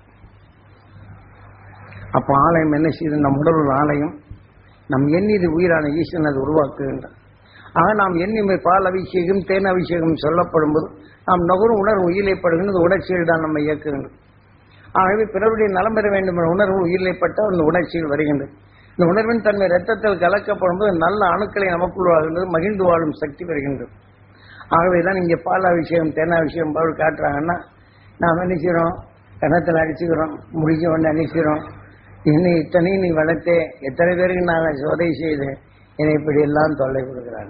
அப்ப ஆலயம் என்ன செய்து? நம் உடல் ஆலயம், நம் எண்ணிது உயிரான ஈசன் அது உருவாக்குகின்றார். ஆக நாம் எண்ணி பால் அபிஷேகம், தேன் அபிஷேகம் சொல்லப்படும் போது நாம் நுகரும் உணர்வு உயிரிழைப்படுகின்றது, உணர்ச்சியில் தான் நம்ம இயக்குகின்றது. ஆகவே பிறருடைய நலம் பெற வேண்டும் என்ற உணர்வு உயிரிழைப்பட்டால் அந்த உணர்ச்சியில் வருகின்றது. இந்த உணர்வின் தன்மை ரத்தத்தில் கலக்கப்படும் போது நல்ல அணுக்களை நமக்குள் வாழ்கின்றது, மகிழ்ந்து வாழும் சக்தி வருகின்றது. ஆகவேதான் இங்கே பால் அபிஷேகம், தேன் அபிஷேகம் பவுல் காட்டுறாங்கன்னா நாம் என்ன செய்யறோம்? கணத்தில் அடிச்சுக்கிறோம், முடிஞ்ச உடனே அணிக்கிறோம். இன்னும் இத்தனையும் நீ வளர்த்தே, எத்தனை பேருக்கு நான் சோதை செய்து என்னை இப்படி எல்லாம் தொல்லை கொடுக்குறாங்க,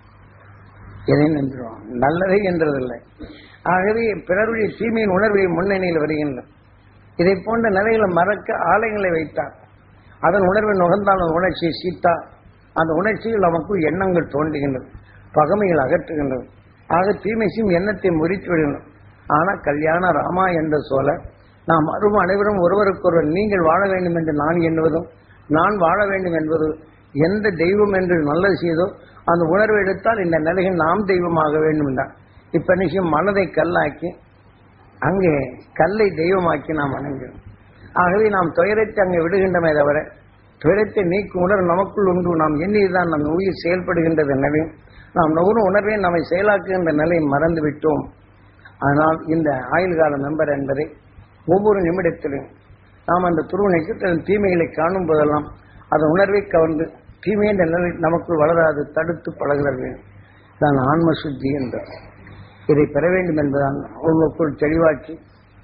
எதை நின்றுவோம்? நல்லதே என்றதில்லை. ஆகவே பிறருடைய தீமையின் உணர்வை முன்னணியில் வருகின்றன. இதை போன்ற நிலைகளை மறக்க ஆலயங்களை வைத்தார். அதன் உணர்வை நுகர்ந்தால் அந்த உணர்ச்சியை சீத்தா அந்த உணர்ச்சியில் நமக்கு எண்ணங்கள் தோன்றுகின்றது, பகமைகள் அகற்றுகின்றது. ஆக தீமைக்கும் எண்ணத்தை முறித்து விடுகின்றன. ஆனால் கல்யாண ராமா என்ற சோழ நாம் அருவ அனைவரும் ஒருவருக்கொருவர் நீங்கள் வாழ வேண்டும் என்று நான் எண்ணுவதும், நான் வாழ வேண்டும் என்பது எந்த தெய்வம் என்று நல்லது செய்தோ அந்த உணர்வை எடுத்தால் இந்த நிலையில் நாம் தெய்வமாக வேண்டும் என்றார். இப்ப நிச்சயம் மனதை கல்லாக்கி அங்கே கல்லை தெய்வமாக்கி நாம் வணங்குகிறோம். ஆகவே நாம் துயரத்தை அங்கே விடுகின்றமே தவிர துயரத்தை நீக்கும் உணர்வு நமக்குள் உண்டு. நாம் எண்ணிதான் நம் உயிர் செயல்படுகின்றது. எனவே நாம் நுகரும் உணர்வை நம்மை செயலாக்குகின்ற நிலையை மறந்து விட்டோம். ஆனால் இந்த ஆயுள் கால மெம்பர் என்பதை ஒவ்வொரு நிமிடத்திலும் நாம் அந்த துருவ நட்சத்திரம் தீமைகளை காணும் போதெல்லாம் அதன் உணர்வை கவர்ந்து தீமை என்ற நிலை நமக்குள் வளராது தடுத்து பழகுதல் வேண்டும். தான் ஆன்ம சுத்தி என்றார். இதை பெற வேண்டும் என்பதால் உங்களுக்குள் தெளிவாக்கி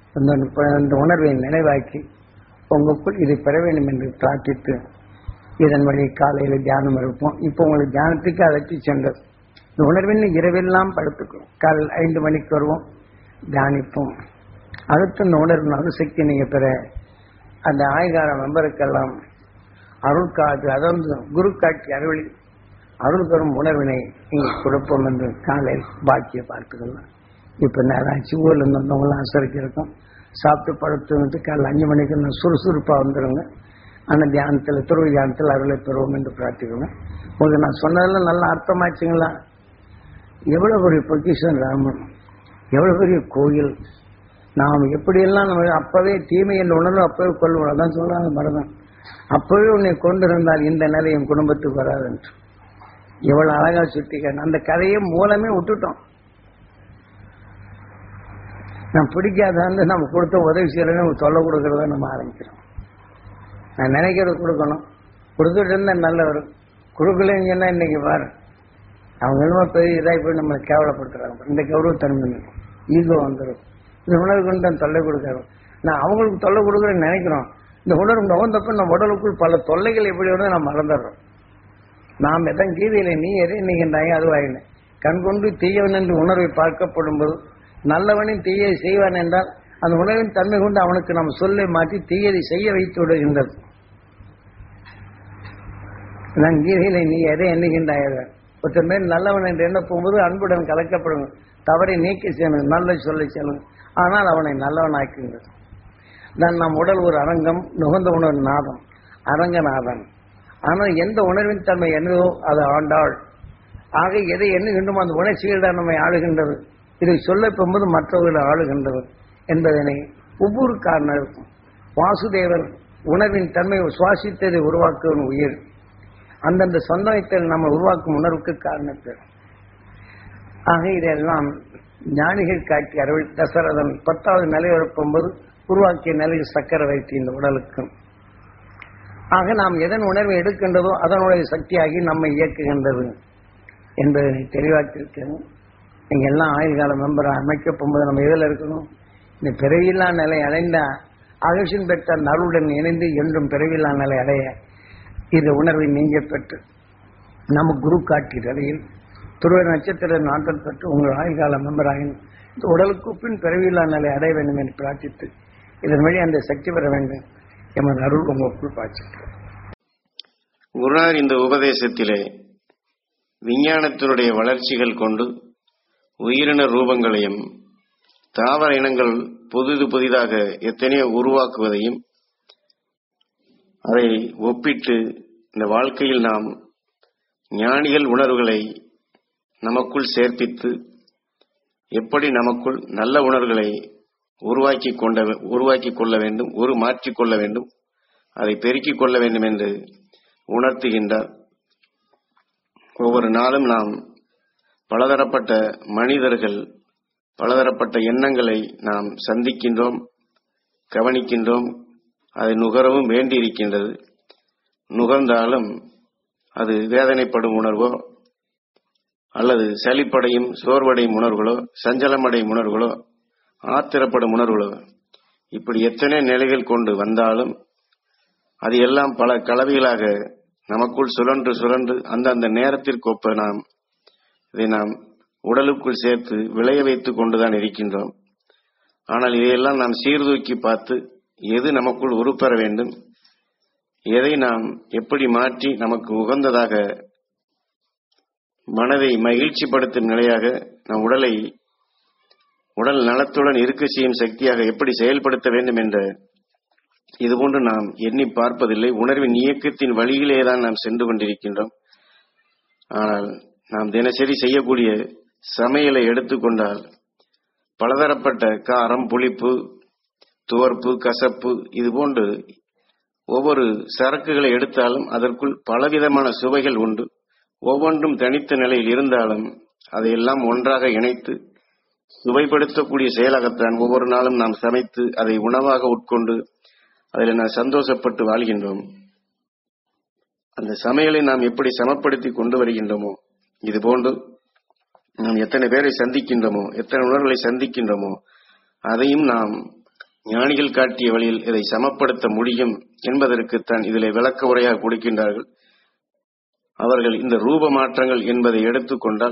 அந்த உணர்வை நினைவாக்கி உங்களுக்குள் இதை பெற வேண்டும் என்று பிரார்த்தித்து இதன் வழி காலையில் தியானம் இருப்போம். இப்போ உங்களுக்கு தியானத்துக்கு அழைச்சி சென்றது இந்த உணர்வின் இரவெல்லாம் படுத்துக்கும். காலை ஐந்து மணிக்கு வருவோம், தியானிப்போம். அடுத்து இந்த உணர்வு அணுசக்தி நீங்க பெற அந்த ஆய்கார மெம்பருக்கெல்லாம் அருள் காட்டு, அதாவது குரு காட்சி அருள் அருள் தரும் உணர்வினை நீங்க கொடுப்போம் என்று காலையில் பாக்கிய பார்த்துக்கலாம். இப்ப நேராச்சு ஊர்ல இருந்து வந்தவங்களாம் அசரிக்கு இருக்கும், சாப்பிட்டு படுத்து காலையில் அஞ்சு மணிக்கு நான் சுறுசுறுப்பா வந்துடுங்க. அந்த தியானத்தில் துருவ தியானத்தில் அருளை பெறுவோம் என்று பிரார்த்திக்கணும். உங்களுக்கு நான் சொன்னதெல்லாம் நல்லா அர்த்தமாச்சுங்களா? எவ்வளவு பெரிய பொக்கிஷன் ராமன், எவ்வளவு பெரிய கோயில். நாம் எப்படியெல்லாம் நம்ம அப்பவே தீமை என்ற உணர்வு அப்பவே கொள்வோம். அதான் சொல்றாங்க மரதம், அப்பவே உன்னை கொண்டிருந்தால் இந்த நிலை என் குடும்பத்துக்கு வராது என்று. எவ்வளவு அழகா சுத்திக்க அந்த கதையை மூலமே விட்டுட்டோம். நான் பிடிக்காத வந்து நம்ம கொடுத்த உதவி செய்யறத நம்ம சொல்ல கொடுக்கறத நம்ம ஆரம்பிக்கிறோம். நான் நினைக்கிறது கொடுக்கணும், கொடுத்துட்டு இருந்தா நல்ல வரும். கொடுக்கலங்கன்னா இன்னைக்கு பாரு அவங்க என்னமோ பெரிய இதாகி போய் நம்மளை கேவலப்படுத்துறாங்க. இந்த கௌரவத்தன்மை ஈகோ வந்துடும். இந்த உணர்வு கொண்டு தான் தொல்லை கொடுக்கறோம். நான் அவங்களுக்கு தொல்லை கொடுக்குறேன்னு நினைக்கிறோம், இந்த உணர்வு நுகர்ந்தப்ப நம்ம உடலுக்குள் பல தொல்லைகள் எப்படி வருது நாம் மறந்துடுறோம். நாம் எதன் கீதையில நீ எதை எண்ணுகின்றாய் அதுவாயின கண் கொண்டு தீயவன் என்று உணர்வை பார்க்கப்படும் போது நல்லவனின் தீயை செய்வான் என்றால் அந்த உணர்வின் தன்மை கொண்டு அவனுக்கு நாம் சொல்லை மாற்றி தீயதை செய்ய வைத்து விடுகின்றது. நான் கீதையில நீ எதை எண்ணுகின்றாய் ஒருத்தர் மேல் நல்லவன் என்று எண்ண போகும்போது அன்புடன் கலக்கப்படும் தவறை நீக்கி செய்யணும், நல்ல சொல்லை செய்யணும். ஆனால் அவனை நல்லவன் ஆக்குகிறது. நான் நம் உடல் ஒரு அரங்கம், நுகர்ந்த உணர்வு நாதம், அரங்கநாதன். ஆனால் எந்த உணர்வின் தன்மை என்னதோ அது ஆண்டாள். ஆக எதை எண்ணுகின்றோமோ அந்த உணர்ச்சிகள் தான் நம்மை ஆளுகின்றது. இதை சொல்ல போகும்போது மற்றவர்களை ஆளுகின்றது என்பதனை ஒவ்வொரு காரணம் இருக்கும். வாசுதேவர் உணர்வின் தன்மை சுவாசித்ததை உருவாக்குவன் உயிர். அந்தந்த சொந்தத்தில் நம்ம உருவாக்கும் உணர்வுக்கு காரணத்தில். ஆக இதெல்லாம் ஞானிகள் காட்டி அறுவடை தசரதன் பத்தாவது நிலை எழுப்பும்போது உருவாக்கிய நிலையில் சக்கர வைத்து இந்த உடலுக்கு. ஆக நாம் எதன் உணர்வை எடுக்கின்றதோ அதனுடைய சக்தியாகி நம்மை இயக்குகின்றது என்பதனை தெளிவாக்கியிருக்கணும். நீங்க எல்லாம் ஆயுள் கால மெம்பரா அமைக்க போகும்போது நம்ம எதில் இருக்கணும்? இந்த பிறவில்லா நிலை அடைந்த அகசின் பெற்ற நருடன் இணைந்து என்றும் பிறவில்லா நிலை அடைய இந்த உணர்வை நீங்க பெற்று நம்ம குரு காட்டிய நிலையில் துருவ நட்சத்திர நாட்கள் பெற்று உங்கள் ஆயுள் கால மெம்பராகின் இந்த உடலுக்கு பின் பிறவில்லா நிலை அடைய வேண்டும் என்று பிரார்த்தித்து இதன் வழி அந்த சக்தி பெற வேண்டும் எமது அருள் உங்களுக்குள் பாய்ச்சிட்டு. குருநாதர் இந்த உபதேசத்திலே விஞ்ஞானத்தினுடைய வளர்ச்சிகள் கொண்டு உயிரின ரூபங்களையும் தாவர இனங்கள் புதிது புதிதாக எத்தனையோ உருவாக்குவதையும் அதை ஒப்பிட்டு இந்த வாழ்க்கையில் நாம் ஞானிகள் உணர்வுகளை நமக்குள் சேர்ப்பித்து எப்படி நமக்குள் நல்ல உணர்வுகளை உருவாக்கி கொண்ட உருவாக்கி கொள்ள வேண்டும், ஒரு மாற்றிக்கொள்ள வேண்டும், அதை பெருக்கிக் கொள்ள வேண்டும் என்று உணர்த்துகின்றார். ஒவ்வொரு நாளும் நாம் பலதரப்பட்ட மனிதர்கள் பலதரப்பட்ட எண்ணங்களை நாம் சந்திக்கின்றோம், கவனிக்கின்றோம், அதை நுகரவும் வேண்டியிருக்கின்றது. நுகர்ந்தாலும் அது வேதனைப்படும் உணர்வோ அல்லது சலிப்படையும் சோர்வடையும் உணர்வுகளோ சஞ்சலமடையும் உணர்வுகளோ ஆத்திரப்படும் உணர்வுகளோ இப்படி எத்தனை நிலைகள் கொண்டு வந்தாலும் அது எல்லாம் பல கலவைகளாக நமக்குள் சுழன்று சுழன்று அந்தந்த நேரத்திற்கு ஒப்ப நாம் இதை நாம் உடலுக்குள் சேர்த்து விளைய வைத்துக் கொண்டுதான் இருக்கின்றோம். ஆனால் இதையெல்லாம் நாம் சீர்தூக்கி பார்த்து எது நமக்குள் உருப்பெற வேண்டும், எதை நாம் எப்படி மாற்றி நமக்கு உகந்ததாக மனதை மகிழ்ச்சிப்படுத்தும் நிலையாக நம் உடலை உடல் நலத்துடன் இருக்க செய்யும் சக்தியாக எப்படி செயல்படுத்த வேண்டும் என்ற இதுபோன்று நாம் எண்ணி பார்ப்பதில்லை. உணர்வின் இயக்கத்தின் வழியிலேதான் நாம் சென்று கொண்டிருக்கின்றோம். ஆனால் நாம் தினசரி செய்யக்கூடிய சமையலை எடுத்துக்கொண்டால் பலதரப்பட்ட காரம், புளிப்பு, துவர்ப்பு, கசப்பு இதுபோன்று ஒவ்வொரு சரக்குகளை எடுத்தாலும் அதற்குள் பலவிதமான சுவைகள் உண்டு. ஒவ்வொன்றும் தனித்த நிலையில் இருந்தாலும் அதையெல்லாம் ஒன்றாக இணைத்து சுவைப்படுத்தக்கூடிய செயலாகத்தான் ஒவ்வொரு நாளும் நாம் சமைத்து அதை உணவாக உட்கொண்டு அதில் நாம் சந்தோஷப்பட்டு வாழ்கின்றோம். அந்த சமையலை நாம் எப்படி சமப்படுத்தி கொண்டு வருகின்றோமோ இதுபோன்று நாம் எத்தனை பேரை சந்திக்கின்றோமோ எத்தனை உணர்வுகளை சந்திக்கின்றோமோ அதையும் நாம் ஞானிகள் காட்டிய வழியில் இதை சமப்படுத்த முடியும் என்பதற்குத்தான் இதில் விளக்க உரையாக கொடுக்கின்றார்கள். அவர்கள் இந்த ரூப மாற்றங்கள் என்பதை எடுத்துக்கொண்டால்,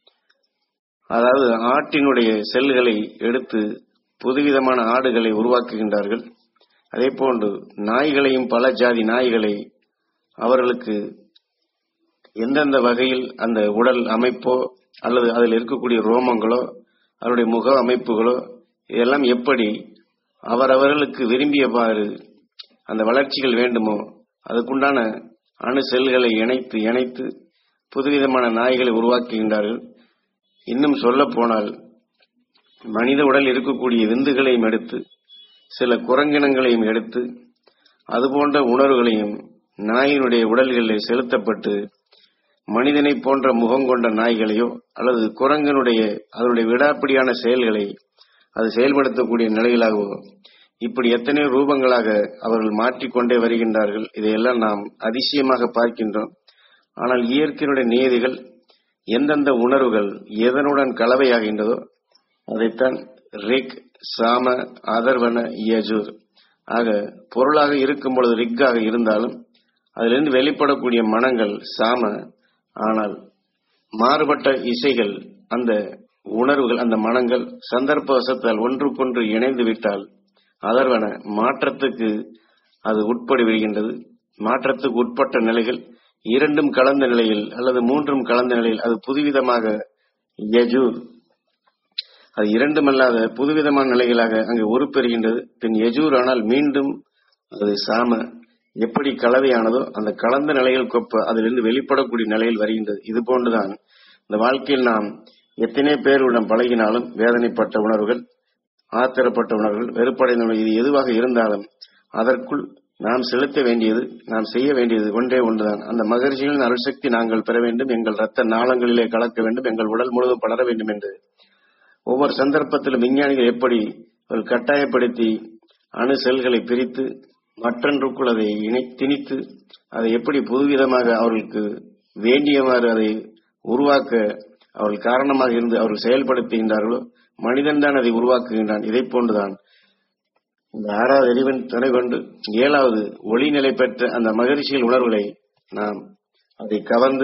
அதாவது ஆட்டினுடைய செல்களை எடுத்து புதுவிதமான ஆடுகளை உருவாக்குகின்றார்கள். அதே போன்று நாய்களையும் பல ஜாதி நாய்களை அவர்களுக்கு எந்தெந்த வகையில் அந்த உடல் அமைப்போ அல்லது அதில் இருக்கக்கூடிய ரோமங்களோ அவருடைய முக அமைப்புகளோ இதெல்லாம் எப்படி அவரவர்களுக்கு விரும்பியவாறு அந்த வளர்ச்சிகள் வேண்டுமோ அதுக்குண்டான அணு செல்களை இணைத்து இணைத்து புதுவிதமான நாய்களை உருவாக்குகின்றார்கள். இன்னும் சொல்ல போனால் மனித உடல் இருக்கக்கூடிய விந்துகளையும் எடுத்து சில குரங்கினங்களையும் எடுத்து அதுபோன்ற உணர்வுகளையும் நாயினுடைய உடல்களில் செலுத்தப்பட்டு மனிதனை போன்ற முகம் கொண்ட நாய்களையோ அல்லது குரங்கனுடைய அதனுடைய விடாப்பிடியான செயல்களை அது செயல்படுத்தக்கூடிய நிலைகளாகவோ இப்படி எத்தனை ரூபங்களாக அவர்கள் மாற்றிக்கொண்டே வருகின்றார்கள். இதையெல்லாம் நாம் அதிசயமாக பார்க்கின்றோம். ஆனால் இயற்கையினுடைய நியதிகள் எந்தெந்த உணர்வுகள் எதனுடன் கலவையாகின்றதோ அதைத்தான் ரிக், சாம, அதர்வன, யஜுர் ஆக பொருளாக இருக்கும் பொழுது ரிக்காக இருந்தாலும் அதிலிருந்து வெளிப்படக்கூடிய மனங்கள் சாம. ஆனால் மாறுபட்ட இசைகள், அந்த உணர்வுகள், அந்த மனங்கள் சந்தர்ப்பவசத்தால் ஒன்றுக்கொன்று இணைந்து விட்டால் அதர்வன மாற்றத்துக்கு அது உட்படி விடுகின்றது. மாற்றத்துக்கு உட்பட்ட நிலைகள் இரண்டும் கலந்த நிலையில் அல்லது மூன்றும் கலந்த நிலையில் அது புதுவிதமாக யஜூர், அது இரண்டுமல்லாத புதுவிதமான நிலைகளாக அங்கு உருப்பெறுகின்றது. பின் யஜூர் ஆனால் மீண்டும் அது சாம. எப்படி கலவையானதோ அந்த கலந்த நிலைகள் கொப்ப அதிலிருந்து வெளிப்படக்கூடிய நிலையில் வருகின்றது. இது போன்றுதான் இந்த வாழ்க்கையில் நாம் எத்தனை பேருடன் பழகினாலும் வேதனைப்பட்ட உணர்வுகள், ஆத்திரப்பட்ட உணர்வுகள், வெறுப்படைந்த உணர்வு, இது எதுவாக இருந்தாலும் அதற்குள் நாம் செலுத்த வேண்டியது, நாம் செய்ய வேண்டியது ஒன்றே ஒன்றுதான். அந்த மகர்ஷிகளின் அருள்சக்தி நாங்கள் பெற வேண்டும், எங்கள் ரத்த நாளங்களிலே கலக்க வேண்டும், எங்கள் உடல் முழுவதும் படர வேண்டும் என்று ஒவ்வொரு சந்தர்ப்பத்திலும் விஞ்ஞானிகள் எப்படி கட்டாயப்படுத்தி அணு செல்களை பிரித்து மற்றொன்றுக்குள் அதை இணை திணித்து அதை எப்படி புதுவிதமாக அவர்களுக்கு வேண்டியவாறு அதை உருவாக்க அவர்கள் காரணமாக இருந்து அவர்கள் செயல்படுத்துகின்றார்களோ, மனிதன் தான் அதை உருவாக்குகின்றான். இதை போன்றுதான் இந்த ஆறாவது அறிவன் துணை கொண்டு ஏழாவது ஒளிநிலை பெற்ற அந்த மகரிஷிகள் உணர்வுகளை நாம் அதை கவர்ந்து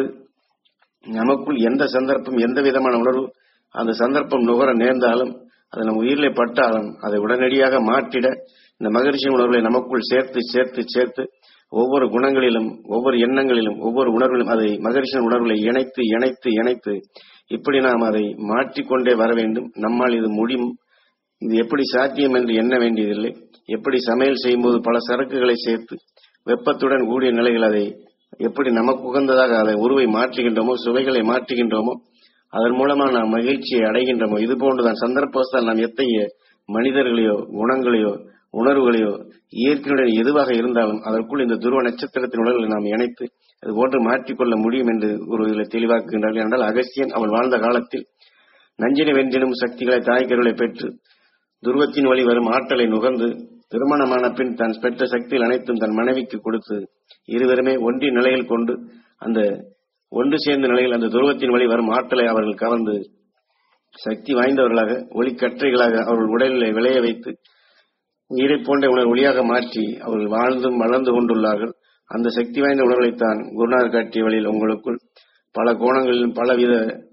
நமக்குள் எந்த சந்தர்ப்பம், எந்த விதமான உணர்வு அந்த சந்தர்ப்பம் நுகர நேர்ந்தாலும், அது நம் உயிரிலே பட்டாலும் அதை உடனடியாக மாற்றிட இந்த மகரிஷியின் உணர்வுகளை நமக்குள் சேர்த்து சேர்த்து சேர்த்து ஒவ்வொரு குணங்களிலும், ஒவ்வொரு எண்ணங்களிலும், ஒவ்வொரு உணர்விலும் அதை மகரிஷியின் உணர்வுகளை இணைத்து இணைத்து இணைத்து இப்படி நாம் அதை மாற்றிக்கொண்டே வர வேண்டும். நம்மால் இது முடியும். இது எப்படி சாத்தியம் என்று எண்ண வேண்டியதில்லை. எப்படி சமையல் செய்யும்போது பல சரக்குகளை சேர்த்து வெப்பத்துடன் கூடிய நிலைகள் அதை எப்படி நமக்கு உகந்ததாக அதை உருவை மாற்றுகின்றோமோ, சுவைகளை மாற்றுகின்றோமோ, அதன் மூலமாக நாம் மகிழ்ச்சியை அடைகின்றோமோ, இது போன்றுதான் சந்தர்ப்பத்தால் நாம் எத்தகைய மனிதர்களையோ குணங்களையோ உணர்வுகளையோ இயற்கையுடன் எதுவாக இருந்தாலும் அதற்குள் இந்த துருவ நட்சத்திரத்தின் உணர்வுகளை நாம் இணைத்து அது போன்று மாற்றிக்கொள்ள முடியும் என்று ஒரு இதில் தெளிவாக்குகின்றார்கள். என்றால் அகஸ்தியன் அவன் வாழ்ந்த காலத்தில் நஞ்சினை வென்றிடும் சக்திகளை தாய்க்கருளை பெற்று துருவத்தின் வழி வரும் ஆற்றலை நுகர்ந்து திருமணமான பின் தான் பெற்ற சக்திகள் அனைத்தும் தன் மனைவிக்கு கொடுத்து இருவருமே ஒன்றிய நிலையில் கொண்டு அந்த ஒன்று சேர்ந்த நிலையில் அந்த துருவத்தின் வழி வரும் ஆற்றலை அவர்கள் கவர்ந்து சக்தி வாய்ந்தவர்களாக ஒளிக்கற்றைகளாக அவர்கள் உடலிலே விளைய வைத்து உயிரை போன்ற உணர்வு ஒளியாக மாற்றி அவர்கள் வாழ்ந்தும் வளர்ந்து கொண்டுள்ளார்கள். அந்த சக்தி வாய்ந்த உணர்வுகளைத்தான் குருநாதர் காட்டிய வழியில் உங்களுக்குள் பல கோணங்களிலும் பலவித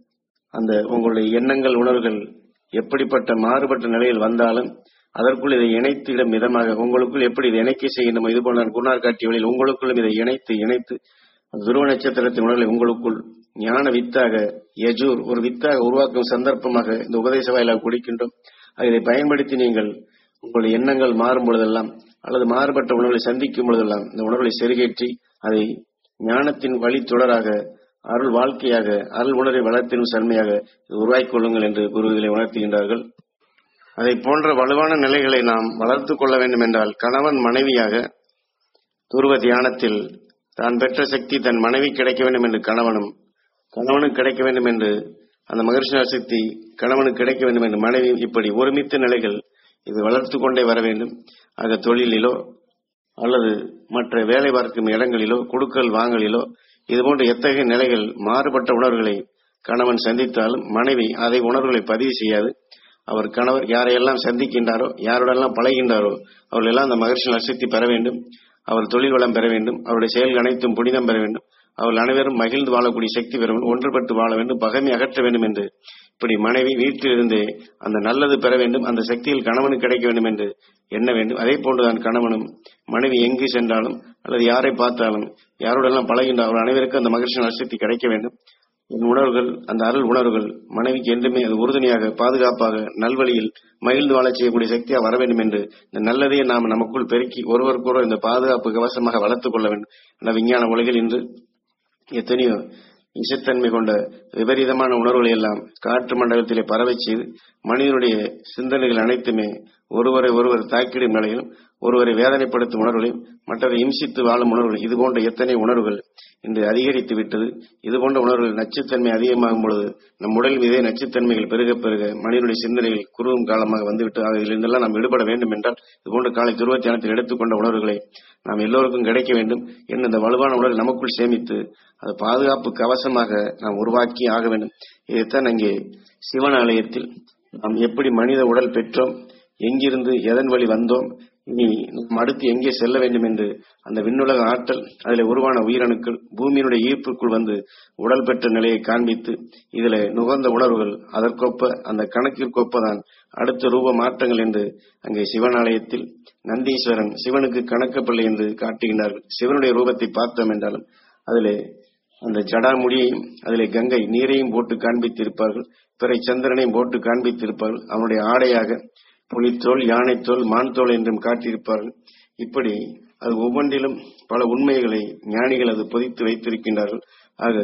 அந்த உங்களுடைய எண்ணங்கள் உணர்வுகள் எப்படிப்பட்ட மாறுபட்ட நிலையில் வந்தாலும் அதற்குள் இதை இணைத்திடும் விதமாக உங்களுக்குள் எப்படி இதை இணைக்க செய்கின்றமோ இது போன்ற குருநாதர் காட்டிய வழியில் உங்களுக்குள்ளும் இதை இணைத்து இணைத்து துருவ நட்சத்திரத்தின் உணர்வுகளை உங்களுக்குள் ஞான வித்தாக யஜூர் ஒரு வித்தாக உருவாக்கும் சந்தர்ப்பமாக இந்த உபதேச வாயிலாக கொடுக்கின்றோம். இதை பயன்படுத்தி நீங்கள் உங்களுடைய எண்ணங்கள் மாறும் பொழுதெல்லாம் அல்லது மாறுபட்ட உணர்வுகளை சந்திக்கும் பொழுதெல்லாம் இந்த உணர்வுகளை செருகேற்றி அதை ஞானத்தின் வழி தொடராக அருள் வாழ்க்கையாக அருள் உணர்வை வளர்த்திடும் சன்மையாக உருவாக்கிக் கொள்ளுங்கள் என்று குருவிகளை உணர்த்துகின்றார்கள். அதை போன்ற வலுவான நிலைகளை நாம் வளர்த்து கொள்ள வேண்டும் என்றால் கணவன் மனைவியாக துருவ தியானத்தில் தான் பெற்ற சக்தி தன் மனைவி கிடைக்க வேண்டும் என்று கணவனும் கணவனுக்கு கிடைக்க வேண்டும் என்று அந்த மகரிஷி சக்தி கணவனுக்கு கிடைக்க வேண்டும் என்று மனைவி இப்படி ஒருமித்த நிலைகள் இது வளர்த்து கொண்டே வர வேண்டும். ஆக தொழிலிலோ அல்லது மற்ற வேலை பார்க்கும் இடங்களிலோ கொடுக்கல் வாங்கலிலோ இதுபோன்ற எத்தகைய நிலைகள் மாறுபட்ட உணர்வுகளை கணவன் சந்தித்தாலும் மனைவி அதை உணர்வுகளை பதிவு செய்யாது. அவர் கணவர் யாரையெல்லாம் சந்திக்கின்றாரோ யாருடெல்லாம் பழகின்றாரோ அவர்கள் எல்லாம் அந்த மகரிஷி சக்தி பெற வேண்டும். அவர் தொழில் வளம் பெற வேண்டும். அவருடைய செயல்கள் அனைத்தும் புனிதம் பெற வேண்டும். அவர்கள் அனைவரும் மகிழ்ந்து வாழக்கூடிய சக்தி பெற வேண்டும். ஒன்றுபட்டு வாழ வேண்டும். பகைமை அகற்ற வேண்டும் என்று இப்படி மனைவி வீட்டிலிருந்தே அந்த நல்லது பெற வேண்டும். அந்த சக்தியில் கணவனுக்கு கிடைக்க வேண்டும் என்று எண்ண வேண்டும். அதே போன்றுதான் கணவனும் மனைவி எங்கு சென்றாலும் அல்லது யாரை பார்த்தாலும் யாரோடெல்லாம் பழகின்ற அவர்கள் அனைவருக்கும் அந்த மகிழ்ச்சி சக்தி கிடைக்க வேண்டும். என் உணர்வுகள் அந்த அருள் உணர்வுகள் மனைவிக்கு என்றுமே அது உறுதுணையாக பாதுகாப்பாக நல்வழியில் மகிழ்ந்து வாழச் செய்யக்கூடிய சக்தியாக வர வேண்டும் என்று இந்த நல்லதையே நாம் நமக்குள் பெருக்கி ஒருவருக்கொருவர் இந்த பாதுகாப்பு கவசமாக வளர்த்துக் கொள்ள வேண்டும். என விஞ்ஞான உலகில் இன்று எத்தனையோ இசைத்தன்மை கொண்ட விபரீதமான உணர்வுகளை எல்லாம் காற்று மண்டலத்திலே பரவச் செய்து மனிதனுடைய சிந்தனைகள் அனைத்துமே ஒருவரை ஒருவர் தாக்கிடும் நிலையிலும் ஒருவரை வேதனைப்படுத்தும் உணர்வுகளையும் மற்றவரை இம்சித்து வாழும் உணர்வுகள் இது போன்ற எத்தனை உணர்வுகள் இன்று அதிகரித்து விட்டது. இதுபோன்ற உணர்வுகள் நச்சுத்தன்மை அதிகமாகும் பொழுது நம் உடல் மீதே நச்சுத்தன்மைகள் பெருக பெருக மனிதனுடைய சிந்தனைகள் குறுகும் காலமாக வந்துவிட்டு அதிலிருந்தெல்லாம் நாம் விடுபட வேண்டும் என்றால் இதுபோன்ற காலை துருவ தியானத்தில் எடுத்துக்கொண்ட உணர்வுகளை நாம் எல்லோருக்கும் கிடைக்க வேண்டும் என்று இந்த வலுவான உணர்வை நமக்குள் சேமித்து அது பாதுகாப்பு கவசமாக நாம் உருவாக்கி ஆக வேண்டும். இதைத்தான் அங்கே சிவன் ஆலயத்தில் நாம் எப்படி மனித உடல் பெற்றோம், எங்கிருந்து எதன் வழி வந்தோம், இனி நாம் அடுத்து எங்கே செல்ல வேண்டும் என்று அந்த விண்ணுலக ஆற்றல், அதில் உருவான உயிரணுக்கள் பூமியினுடைய ஈர்ப்புக்குள் வந்து உடல் பெற்ற நிலையை காண்பித்து, இதில் நுகர்ந்த உணர்வுகள் அதற்கொப்ப அந்த கணக்கிற்கொப்பதான் அடுத்த ரூப மாற்றங்கள் என்று அங்கே சிவன் ஆலயத்தில் நந்தீஸ்வரன் சிவனுக்கு கணக்கப்பிள்ளை என்று காட்டுகின்றார்கள். சிவனுடைய ரூபத்தை பார்த்தோம் என்றாலும் அதிலே அந்த ஜடாமுடியையும் அதிலே கங்கை நீரையும் போட்டு காண்பித்திருப்பார்கள், பிறை சந்திரனையும் போட்டு காண்பித்திருப்பார்கள். அவனுடைய ஆடையாக புலித்தோல், யானைத்தோல், மான் தோல் என்றும் காட்டியிருப்பார்கள். இப்படி அது ஒவ்வொன்றிலும் பல உண்மைகளை ஞானிகள் அது பொதித்து வைத்திருக்கின்றார்கள். ஆக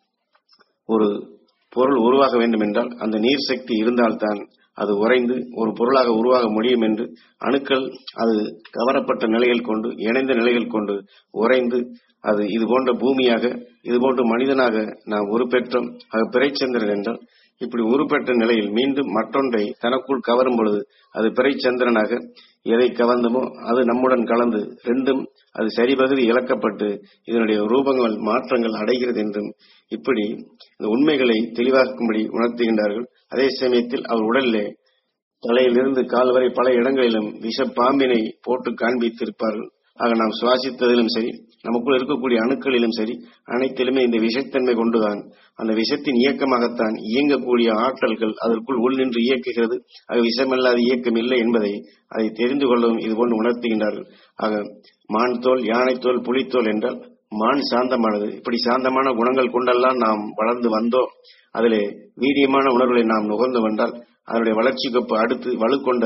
ஒரு பொருள் உருவாக வேண்டும் என்றால் அந்த நீர் சக்தி இருந்தால்தான் அது உறைந்து ஒரு பொருளாக உருவாக முடியும் என்று அணுக்கள் அது கவரப்பட்ட நிலைகள் கொண்டு இணைந்த நிலைகள் கொண்டு உறைந்து அது இது போன்ற பூமியாக இது போன்ற மனிதனாக நாம் உருப்பெற்றோம். ஆக பிறைச்சந்திரன் என்றால் இப்படி உருப்பெற்ற நிலையில் மீண்டும் மற்றொன்றை தனக்குள் கவரும் பொழுது அது பிறைச்சந்திரனாக எதை கவர்ந்தமோ அது நம்முடன் கலந்து ரெண்டும் அது சரிபகுதி இழக்கப்பட்டு இதனுடைய ரூபங்கள் மாற்றங்கள் அடைகிறது என்றும் இப்படி இந்த உண்மைகளை தெளிவாக்கும்படி உணர்த்துகின்றார்கள். அதே சமயத்தில் அவர் உடலிலே தலையிலிருந்து கால் வரை பல இடங்களிலும் விஷ பாம்பினை போட்டு காண்பித்திருப்பார்கள். ஆக நாம் சுவாசித்ததிலும் சரி, நமக்குள் இருக்கக்கூடிய அணுக்களிலும் சரி, அனைத்திலுமே இந்த விஷத்தன்மை கொண்டுதான் அந்த விஷத்தின் இயக்கமாகத்தான் இயங்கக்கூடிய ஆற்றல்கள் அதற்குள் உள் நின்று இயக்குகிறது. ஆக விஷமல்லாத இயக்கம் இல்லை என்பதை அதை தெரிந்து கொள்ளவும் இது போன்று உணர்த்துகின்றார்கள். ஆக மான் தோல், யானைத்தோல், புலித்தோல் என்றால் மான் சாந்தமானது. இப்படி சாந்தமான குணங்கள் கொண்டெல்லாம் நாம் வளர்ந்து வந்தோம். அதிலே வீரியமான உணர்வுகளை நாம் நுகர்ந்து வந்தால் அதனுடைய வளர்ச்சிக்கு அடுத்து வலுக்கொண்ட,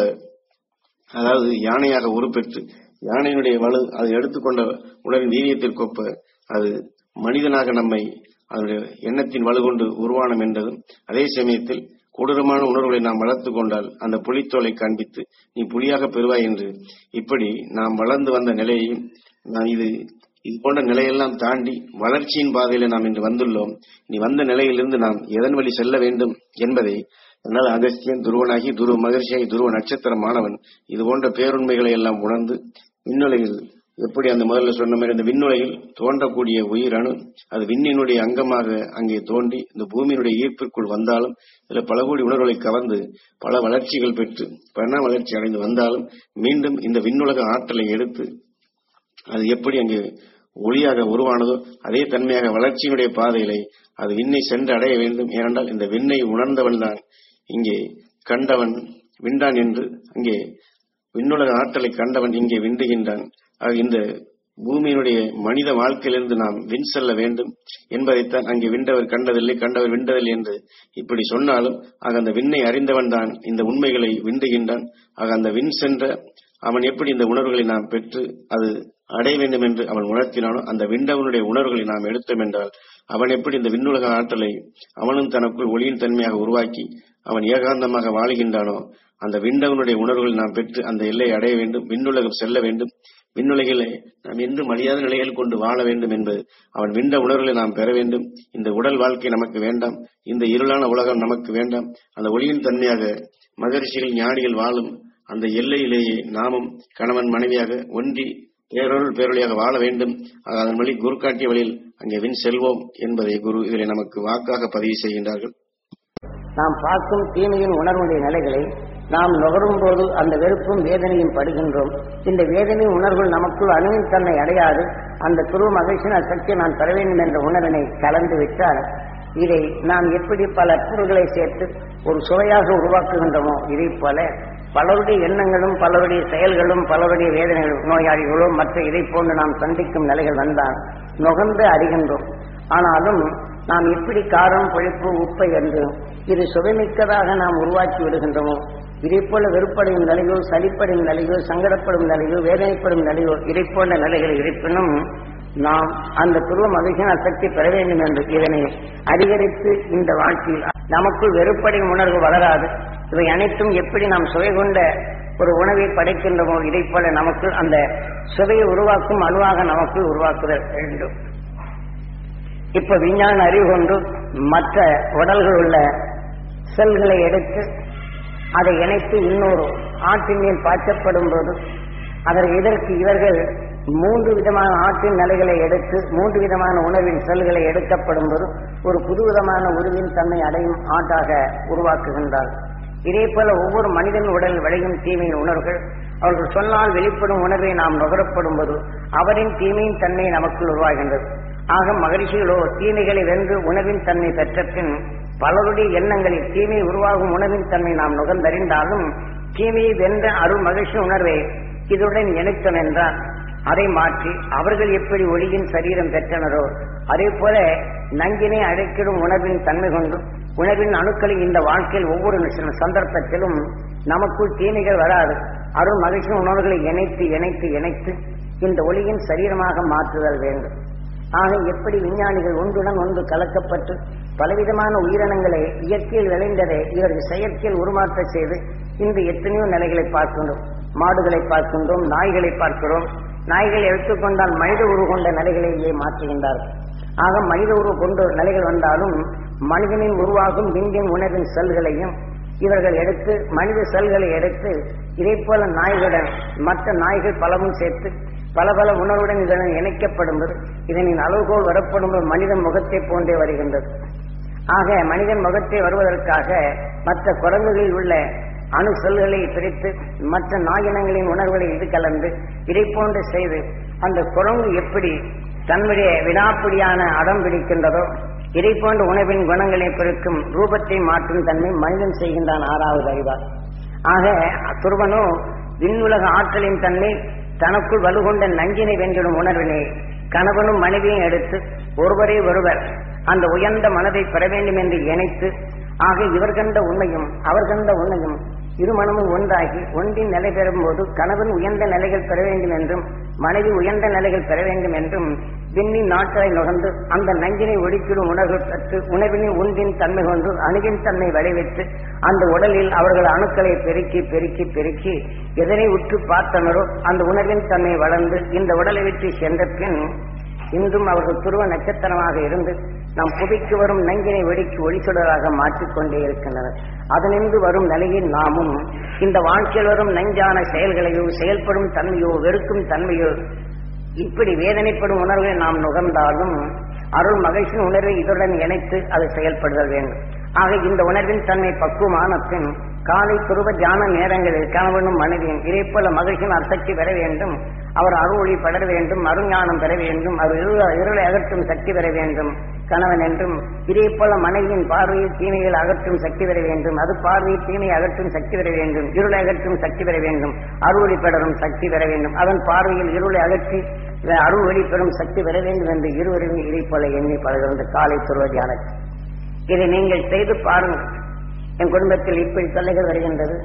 அதாவது யானையாக உருப்பெற்று யானையினுடைய வலு அதை எடுத்துக்கொண்ட உடலின் வீரியத்திற்கொப்ப அது மனிதனாக நம்மை அதனுடைய எண்ணத்தின் வலு கொண்டு உருவானம் என்றதும், அதே சமயத்தில் கொடூரமான உணர்வுகளை நாம் வளர்த்து கொண்டால் அந்த புலித்தோலை காண்பித்து நீ புலியாக பெறுவாய் என்று இப்படி நாம் வளர்ந்து வந்த நிலையையும் நான் இது இது போன்ற நிலையெல்லாம் தாண்டி வளர்ச்சியின் பாதையில நாம் இன்று வந்துள்ளோம். நீ வந்த நிலையிலிருந்து நாம் எதன் வழி செல்ல வேண்டும் என்பதை அதனால் அகஸ்தியன் துருவனாகி துருவ மகிழ்ச்சியாகி துருவ நட்சத்திரமானவன் இது போன்ற பேருண்மைகளை எல்லாம் உணர்ந்து விண்ணுலகில் எப்படி அந்த முதல்ல சொன்ன மாதிரி அந்த விண்ணுலகில் தோன்றக்கூடிய உயிரணு அது விண்ணினுடைய அங்கமாக அங்கே தோன்றி இந்த பூமியினுடைய ஈர்ப்பிற்குள் வந்தாலும் இதில் பல கோடி உணர்வுகளை கவர்ந்து பல வளர்ச்சிகள் பெற்று பரிணாம வளர்ச்சி அடைந்து வந்தாலும் மீண்டும் இந்த விண்ணுலக ஆற்றலை எடுத்து அது எப்படி அங்கே ஒளியாக உருவானதோ அதே தன்மையாக வளர்ச்சியினுடைய பாதையிலே அது விண்ணை சென்று அடைய வேண்டும். ஏனென்றால் இந்த விண்ணை உணர்ந்தவன் தான் இங்கே கண்டவன் விண்டான் என்று அங்கே விண்ணுலக ஆற்றலை கண்டவன் இங்கே விண்டுகின்றான். ஆக இந்த பூமியினுடைய மனித வாழ்க்கையிலிருந்து நாம் விண் செல்ல வேண்டும் என்பதைத்தான் அங்கே விண்டவர் கண்டதில்லை, கண்டவர் விண்டதில்லை என்று இப்படி சொன்னாலும் ஆக அந்த விண்ணை அறிந்தவன் தான் இந்த உண்மைகளை விண்டுகின்றான். ஆக அந்த விண் சென்ற அவன் எப்படி இந்த உணர்வுகளை நாம் பெற்று அது அடைய வேண்டும் என்று அவன் உணர்த்தினானோ அந்த விண்டவனுடைய உணர்வுகளை நாம் எடுத்தோம் என்றால் அவன் எப்படி இந்த விண்ணுலக ஆற்றலை அவனும் தனக்குள் ஒளியின் தன்மையாக உருவாக்கி அவன் ஏகாந்தமாக வாழுகின்றானோ அந்த விண்டவனுடைய உணர்வுகளை நாம் பெற்று அந்த எல்லையை அடைய வேண்டும், விண்ணுலகம் செல்ல வேண்டும். விண்ணுலகிலே நாம் என்றும் அழியாத நிலையில் கொண்டு வாழ வேண்டும் என்பது அவன் விண்ட உணர்வுகளை நாம் பெற வேண்டும். இந்த உடல் வாழ்க்கை நமக்கு வேண்டாம், இந்த இருளான உலகம் நமக்கு வேண்டாம். அந்த ஒளியின் தன்மையாக மகரிஷிகள் ஞானிகள் வாழும் அந்த எல்லையிலேயே நாமும் கணவன் மனைவியாக ஒன்றி பேரொருள் பேரொழியாக வாழ வேண்டும். அதன் வழி குரு காட்டிய வழியில் அங்கே வின் செல்வோம் என்பதை குரு இதில் நமக்கு வாக்காக பதிவு செய்கின்றார்கள். நாம் பார்க்கும் தீமையின் உணர்வுடைய நிலைகளை நாம் நுகரும் போது அந்த வெறுப்பும் வேதனையும் படுகின்றோம். இந்த வேதனை உணர்வுகள் நமக்குள் அணுவின் தன்னை அடையாது. அந்த துருவ மகிழ்ச்சியின் சக்தியை நான் பெற வேண்டும் என்ற உணர்வினை கலந்து விட்டால் இதை நாம் எப்படி பல பொருள்களை சேர்த்து ஒரு சுவையாக உருவாக்குகின்றோமோ இதை போல பலருடைய எண்ணங்களும் பலருடைய செயல்களும் பலருடைய வேதனைகளும் நோயாளிகளும் மற்ற இதை போன்று நாம் சந்திக்கும் நிலைகள் வந்தால் நுகர்ந்து அறிகின்றோம். ஆனாலும் நாம் எப்படி காரம் பொழிப்பு உப்பை என்று இது சுவைமிக்கதாக நாம் உருவாக்கி விடுகின்றோமோ இதை போல வெறுப்படையும் நிலையோ சலிப்படையும் நிலையோ சங்கடப்படும் நிலையோ வேதனைப்படும் நிலையோ இதை போன்ற நிலைகள் இருப்பினும் நாம் அந்த துருவ மகிழ்ச்சியின் சக்தி பெற வேண்டும் என்று இதனை அதிகரித்து இந்த வாழ்க்கையில் நமக்குள் வெறுப்படையும் உணர்வு வளராது. இவை அனைத்தும் எப்படி நாம் சுவை கொண்ட ஒரு உணவை படைக்கின்றமோ இதை போல நமக்கு அந்த சுவையை உருவாக்கும் அணுவாக நமக்கு உருவாக்குதல் வேண்டும். இப்ப விஞ்ஞான அறிவு கொண்டு மற்ற உடல்கள் உள்ள செல்களை எடுத்து அதை இணைத்து இன்னொரு ஆற்றின் மேல் பாய்ச்சப்படும் போது அதற்கு இதற்கு இவர்கள் மூன்று விதமான ஆற்றின் நிலைகளை எடுத்து மூன்று விதமான உணவின் செல்களை எடுக்கப்படும் போது ஒரு புதுவிதமான உருவின் தன்மை அடையும் ஆட்டாக உருவாக்குகின்றார். இதே போல ஒவ்வொரு மனிதன் உடல் விளையும் தீமையின் உணர்வுகள் அவர்கள் சொன்னால் வெளிப்படும் உணர்வை நாம் நுகரப்படும் போது அவரின் தீமையின் தன்மை நமக்குள் உருவாகின்றது. ஆக மகரிஷிகளோ தீமைகளை வென்று உணவின் தன்மை பெற்ற பின் பலருடைய எண்ணங்களில் தீமை உருவாகும் உணவின் தன்மை நாம் நுகர்ந்தறிந்தாலும் தீமையை வென்ற அருள் மகிழ்ச்சி உணர்வை இதுடன் இணைத்தோம் என்றால் அதை மாற்றி அவர்கள் எப்படி ஒளியின் சரீரம் பெற்றனரோ அதே போல நஞ்சினை அழைக்கிடும் உணர்வின் தன்மை கொண்டு உணர்வின் அணுக்களை இந்த வாழ்க்கையில் ஒவ்வொரு சந்தர்ப்பத்திலும் நமக்குள் தீமைகள் வராது அருள் மகிழ்ச்சி உணர்வுகளை இணைத்து இணைத்து இணைத்து இந்த ஒளியின் சரீரமாக மாற்றுதல் வேண்டும். ஆக எப்படி விஞ்ஞானிகள் ஒன்றுடன் ஒன்று கலக்கப்பட்டு பலவிதமான உயிரினங்களை இயற்கையில் விளைந்ததை இவர்கள் செயற்கையில் உருமாற்ற செய்து இன்று எத்தனையோ நிலைகளை பார்க்கின்றோம். மாடுகளை பார்க்கின்றோம், நாய்களை பார்க்கிறோம். நாய்களை எடுத்துக்கொண்டால் மனித உருவ கொண்ட நிலைகளையே மாற்றுகின்றார்கள். ஆக மனித உருவ கொண்ட நிலைகள் வந்தாலும் மனிதனின் உருவாகும் விந்தின் உணர்வின் செல்களையும் இவர்கள் எடுத்து மனித செல்களை எடுத்து இதே போல நாய்களுடன் மற்ற நாய்கள் பலவும் சேர்த்து பல பல உணர்வுடன் இதனுடன் இணைக்கப்படும்போது இதனின் அளவுகோல் வரப்படும்போது மனிதன் முகத்தை போன்றே வருகின்றது. ஆக மனிதன் முகத்தை வருவதற்காக மற்ற குரங்குகளில் உள்ள அணு செல்களை பிரித்து மற்ற நாயினங்களின் உணர்வுகளை இது கலந்து இதை போன்று செய்து அந்த குரங்கு எப்படி தன்னுடைய வினாப்பிடியான அடம் பிடிக்கின்றதோ இதை போன்ற உணவின் குணங்களை பெருக்கும் ரூபத்தை மாற்றும் தன்மை மனிதன் செய்கின்றான் ஆறாவது அறிவார். ஆக துருவனோ விண்ணுலக ஆற்றலின் தன்மை தனக்குள் வலுகொண்ட நஞ்சினை வென்றிடும் உணர்வினை கணவனும் மனைவியும் எடுத்து ஒருவரே ஒருவர் அந்த உயர்ந்த மனதை பெற வேண்டும் என்று இணைத்து ஆக இவர் கண்ட உண்மையும் அவர் கண்ட உண்மையும் இருமனமும் ஒன்றாகி ஒன்றின் நிலை பெறும் போது கணவன் உயர்ந்த நிலைகள் பெற வேண்டும் என்றும் மனைவி உயர்ந்த நிலைகள் பெற வேண்டும் என்றும் விண்ணின் நாட்களை நுகர்ந்து அந்த நஞ்சினை ஒடுக்கிடும் உணர்வு பெற்று உணவினின் ஒன்றின் தன்மை கொண்டு அணுகின் தன்மை விளைவித்து அந்த உடலில் அவர்கள் அணுக்களை பெருக்கி பெருக்கி பெருக்கி எதனை உற்று பார்த்தனரோ அந்த உணர்வின் தன்மை வளர்ந்து இந்த உடலை விட்டு சென்ற பின் இன்றும் அவர்கள் துருவ நட்சத்திரமாக இருந்து நம் புவிக்கு வரும் நஞ்சினை வெடிக்கு ஒளிச்சுடராக மாற்றிக்கொண்டே இருக்கின்றனர். அதனின்று வரும் நிலையில் நாமும் இந்த வாழ்க்கையில் வரும் நஞ்சான செயல்களையோ செயல்படும் தன்மையோ வெறுக்கும் தன்மையோ இப்படி வேதனைப்படும் உணர்வை நாம் நுகர்ந்தாலும் அருள் மகிழ்ச்சி உணர்வை இதுடன் இணைத்து அது செயல்படுதல் வேண்டும். ஆக இந்த உணர்வின் தன்மை பக்குவமான பின் காலை துருவ தியான நேரங்களில் கணவனும் மனைவியும் இதே போல மகிழ்ச்சியின் அசக்தி பெற வேண்டும். அவர் அருள் ஒளி படர வேண்டும், அருஞானம் பெற வேண்டும், அவர் இருளை அகற்றும் சக்தி பெற வேண்டும் கணவன் என்றும் இதே போல மனைவியின் பார்வையில் தீமைகள் அகற்றும் சக்தி பெற வேண்டும், அது பார்வையில் தீமையை அகற்றும் சக்தி பெற வேண்டும், இருளை அகற்றும் சக்தி பெற வேண்டும், அருள் ஒளி பெறும் சக்தி பெற வேண்டும், அதன் பார்வையில் இருளை அகற்றி அருள் ஒளி பெறும் சக்தி பெற வேண்டும் என்று இருவரும் இதை போல எண்ணி பழகிறது காலை துருவ தியானத்தில். இதை நீங்கள் செய்து பாருங்கள். என் குடும்பத்தில் இப்படி தொல்லைகள் வருகின்றது,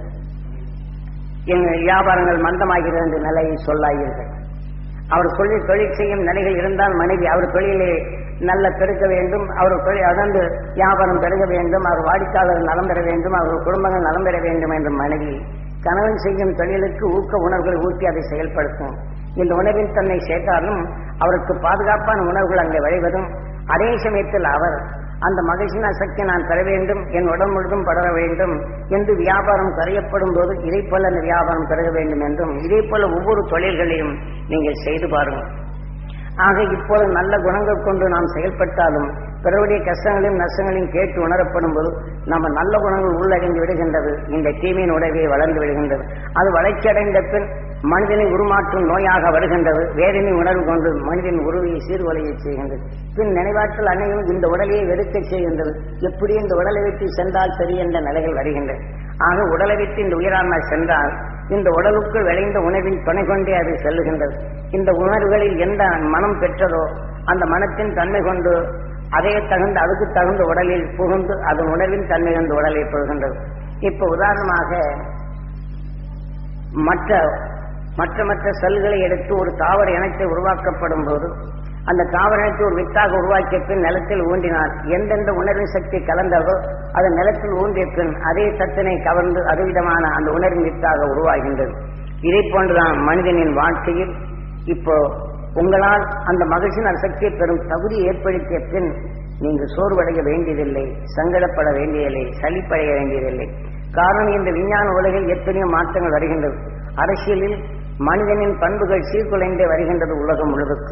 என் வியாபாரங்கள் மந்தமாகிறது என்ற நிலையை சொல்லாதீர்கள். அவர் தொழில் தொழில் செய்யும் நிலைகள் இருந்தால் மனைவி அவர் தொழிலை நல்ல பெருக்க வேண்டும், அவர் தொழில் அதந்து வியாபாரம் பெருக வேண்டும், அவர் வாடிக்கையாளர் நலம் பெற வேண்டும், அவர்கள் குடும்பங்கள் நலம் பெற வேண்டும் என்ற மனைவி கணவன் செய்யும் தொழிலுக்கு ஊக்க உணர்வுகளை ஊற்றி அதை செயல்படுத்தும். இந்த உணவின் தன்னை சேர்த்தாலும் அவருக்கு பாதுகாப்பான உணர்வுகள் அங்கே விளைவதும் அதே சமயத்தில் அவர் அந்த மகிழ்ச்சியின் சக்தி நான் பெற வேண்டும், என் உடல் முழுதும் படர வேண்டும் என்று வியாபாரம் கரையப்படும் போது இதை போல அந்த வியாபாரம் பெருக வேண்டும் என்றும் இதே போல ஒவ்வொரு தொழில்களையும் நீங்கள் செய்து பாருங்கள். ஆக இப்போது நல்ல குணங்கள் கொண்டு நாம் செயல்பட்டாலும் பிறருடைய கஷ்டங்களையும் நஷ்டங்களையும் கேட்டு உணரப்படும் போது நம்ம நல்ல குணங்கள் உள்ளடைந்து விடுகின்றது, இந்த தீமையின் உடவே வளர்ந்து விடுகின்றது. அது வளர்ச்சி அடைந்த பின் மனிதனை உருமாற்றும் நோயாக வருகின்றது. வேதனை உணர்வு கொண்டு மனிதன் உருவையை சீர்குலையை செய்கின்றது. பின் நினைவாற்றல் அன்னையும் இந்த உடலையை வெறுக்க செய்கின்றது. எப்படி இந்த உடலை விட்டு சென்றால் சரி என்ற நிலைகள் வருகின்றன. ஆக உடலை விட்டு இந்த உயிரான்மை சென்றால் இந்த உடலுக்குள் விளைந்த உணவின் துணை கொண்டே அது செல்லுகின்றது. இந்த உணர்வுகளில் எந்த மனம் பெற்றதோ அந்த மனத்தின் தன்மை கொண்டு அதே தகுந்த அதுக்கு தகுந்த உடலில் புகுந்து அதன் உணர்வின் தன்மை கொண்டு உடலை பெறுகின்றது. இப்ப உதாரணமாக மற்ற மற்ற மற்ற செல்களை எடுத்து ஒரு தாவர இனத்தை உருவாக்கப்படும் போது அந்த தாவர இனத்தை ஒரு வித்தாக உருவாக்கிய பின் நிலத்தில் ஊன்றினால் எந்தெந்த உணர்வின் சக்தி கலந்ததோ அது நிலத்தில் ஊன்றிய பின் அதே சத்தினை கவர்ந்து அதுவிதமான அந்த உணர்வின் வித்தாக உருவாகின்றது. இதை போன்றுதான் மனிதனின் வாழ்க்கையில் இப்போ உங்களால் அந்த மகிழ்ச்சியின் சக்தியை பெறும் தகுதியை ஏற்படுத்திய பின் நீங்கள் சோர்வடைய வேண்டியதில்லை, சங்கடப்பட வேண்டியதில்லை, சலிப்படைய வேண்டியதில்லை. காரணம் இந்த விஞ்ஞான உலகில் எத்தனையோ மாற்றங்கள் வருகின்றது. அரசியலில் மனிதனின் பண்புகள் சீர்குலைந்தே வருகின்றது உலகம் முழுவதும்.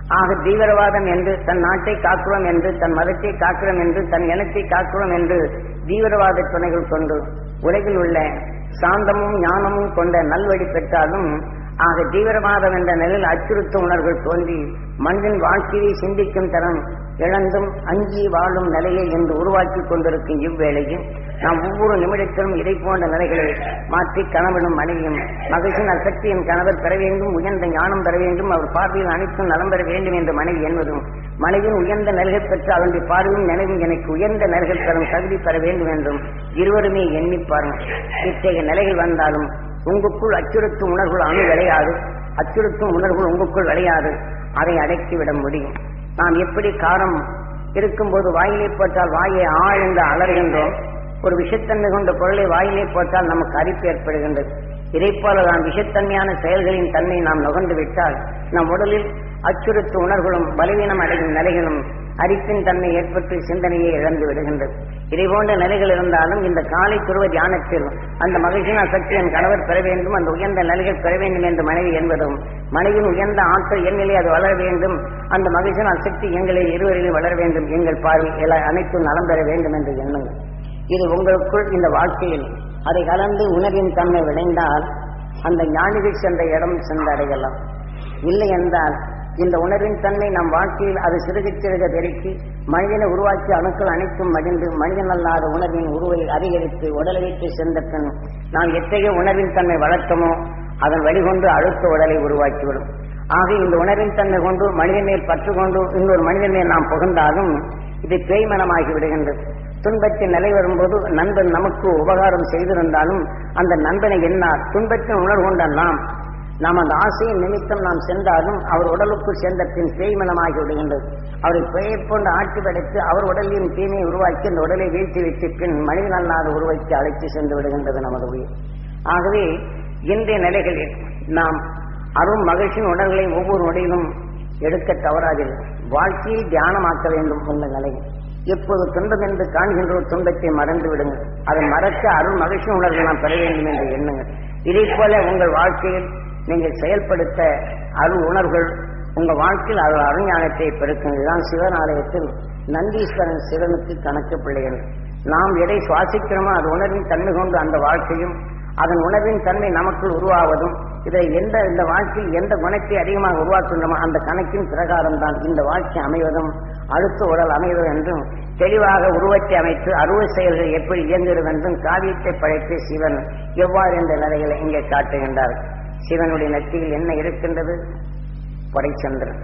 ஆக தீவிரவாதம் என்று தன் நாட்டை காக்கிறோம் என்று தன் மதத்தை காக்கிறோம் என்று தன் இனத்தை காக்கிறோம் என்று தீவிரவாத துணைகள் கொண்டு உலகில் உள்ள சாந்தமும் ஞானமும் கொண்ட நல்வழி பெற்றாலும் ஆக தீவிரவாதம் என்ற நிலையில் அச்சுறுத்தும் உணர்வுகள் தோன்றி மனிதன் வாழ்க்கையை சிந்திக்கும் தரம் இழந்தும் அஞ்சி வாழும் நிலையை என்று உருவாக்கி கொண்டிருக்கும் இவ்வேளையில் நாம் ஒவ்வொரு நிமிடத்திலும் இதை போன்ற நிலைகளை மாற்றி கணவனும் மனைவியும் மகிழ்ச்சியின் அசக்தியின் கணவர் பெற வேண்டும், உயர்ந்த ஞானம் பெற வேண்டும், அவர் பார்வையில் அனைத்தும் நலம் பெற வேண்டும் என்று மனைவி என்பதும் மனைவியின் உயர்ந்த நிலைகள் பெற்று அவனுடைய பார்வையும் நினைவும் எனக்கு உயர்ந்த நிலைகள் பெறும் தகுதி பெற வேண்டும் என்றும் இருவருமே எண்ணிப்பாரும். இத்தகைய நிலைகள் வந்தாலும் உங்களுக்குள் அச்சுறுத்தும் உணர்வுகள் அணு விளையாது, அச்சுறுத்தும் உணர்வுகள் உங்களுக்குள் விளையாது, அதை அடக்கிவிட முடியும். நாம் எப்படி காரம் இருக்கும்போது வாயிலே போட்டால் வாயை ஆ என்று அலறுகின்றோம், ஒரு விஷத்தன்மை கொண்ட பொருளை வாயிலே போட்டால் நமக்கு அரிப்பு ஏற்படுகின்றது. இதைப்போல நாம் விஷத்தன்மையான செயல்களின் தன்மை நாம் நுகர்ந்து விட்டால் நம் உடலில் அச்சுறுத்து உணர்வுகளும் பலவீனம் அடையும் நிலைகளும் அரிப்பின் தன்மை ஏற்பட்டு சிந்தனையை இழந்து விடுகின்றது. இதை போன்ற நிலைகள் இருந்தாலும் இந்த காலை துருவ தியானத்தில் அந்த மகிழ்ச்சியின் சக்தியின் கணவர் பெற வேண்டும், அந்த உயர்ந்த நிலைகள் பெற வேண்டும் என்று மனைவி என்பதும் மனைவியின் உயர்ந்த ஆற்றல் எண்ணிலே அது வளர வேண்டும், அந்த மகிழ்ச்சியின் சக்தி எங்களை இருவரிலும் வளர வேண்டும், எங்கள் பார்வை அனைத்தும் நலம் பெற வேண்டும் என்று எண்ணுங்கள். இது உங்களுக்குள் இந்த வாழ்க்கையில் அதை கலந்து உணர்வின் தன்மை விளைந்தால் அந்த ஞானிகள் சென்ற இடம் சென்றடையலாம். இல்லை என்றால் இந்த உணர்வின் தன்மை நம் வாழ்க்கையில் அது சிறுக சிறுக பெருக்கி மனிதனை உருவாக்கி அணுக்கள் அனைத்தும் மடிந்து மனிதன் அல்லாத உணர்வின் உருவை அதிகரித்து உடலை வைத்து சென்ற பின் நாம் எத்தகைய உணர்வின் தன்மை வளர்த்தமோ அதன் வழிகொண்டு அழுத்த உடலை உருவாக்கிவிடும். ஆக இந்த உணர்வின் தன்மை கொண்டு மனிதன் மேல் பற்று கொண்டு இன்னொரு மனிதன் மேல் நாம் புகழ்ந்தாலும் இது பேய்மனமாகி விடுகின்றது. துன்பத்தின் நிலை வரும்போது நண்பன் நமக்கு உபகாரம் செய்திருந்தாலும் அந்த நண்பனை எண்ணார் துன்பத்தின் உணர்வு கொண்ட நாம் நாம் அந்த ஆசையின் நிமித்தம் நாம் சென்றாலும் அவர் உடலுக்குள் சேர்ந்த பின் பேய்மனமாகி விடுகின்றது. அவரை பெயர் கொண்டு ஆட்சி படைத்து அவர் உடலின் தீமையை உருவாக்கி அந்த உடலை வீழ்த்தி வைத்து பின் மனிதன் அல்லாத உருவாக்கி அழைத்து சென்று விடுகின்றது நமது உயிர். ஆகவே இன்றைய நிலைகளில் நாம் அரும் மகிழ்ச்சியின் உடல்களை ஒவ்வொரு நொடியிலும் எடுக்க தவறாதில்லை. வாழ்க்கையை தியானமாக்க வேண்டும் உள்ள நிலையில் எப்போது துன்பம் என்று காண்கின்ற துன்பத்தை மறந்து விடுங்கள். அதை மறக்க அருள் மகிழ்ச்சி உணர்வை நாம் பெற வேண்டும் என்று எண்ணுங்கள். இதே போல உங்கள் வாழ்க்கையில் நீங்கள் செயல்படுத்த அருள் உணர்வுகள் உங்கள் வாழ்க்கையில் அருள் அருஞானத்தை பெருக்கும். இதுதான் சிவன் ஆலயத்தில் நந்தீஸ்வரன் சிவனுக்கு கணக்கு பிள்ளைகள். நாம் எதை சுவாசிக்கிறோமோ அது உணர்வின் தன்மை கொண்டு அந்த வாழ்க்கையும் அதன் உணர்வின் தன்மை நமக்குள் உருவாவதும் இதை எந்த இந்த வாழ்க்கையில் எந்த குணத்தை அதிகமாக உருவாக்குகின்றோமோ அந்த கணக்கின் பிரகாரம் தான் இந்த வாழ்க்கை அமைவதும் அடுத்த உடல் அமைவது என்றும் தெளிவாக உருவத்தை அமைத்து அறுவை செயல்கள் எப்படி இயங்குகிறது என்றும் காவியத்தை படைத்து சிவன் எவ்வாறு என்ற நிலைகளை இங்கே காட்டுகின்றார். சிவனுடைய நெற்றியில் என்ன இருக்கின்றது? படைச்சந்திரன்.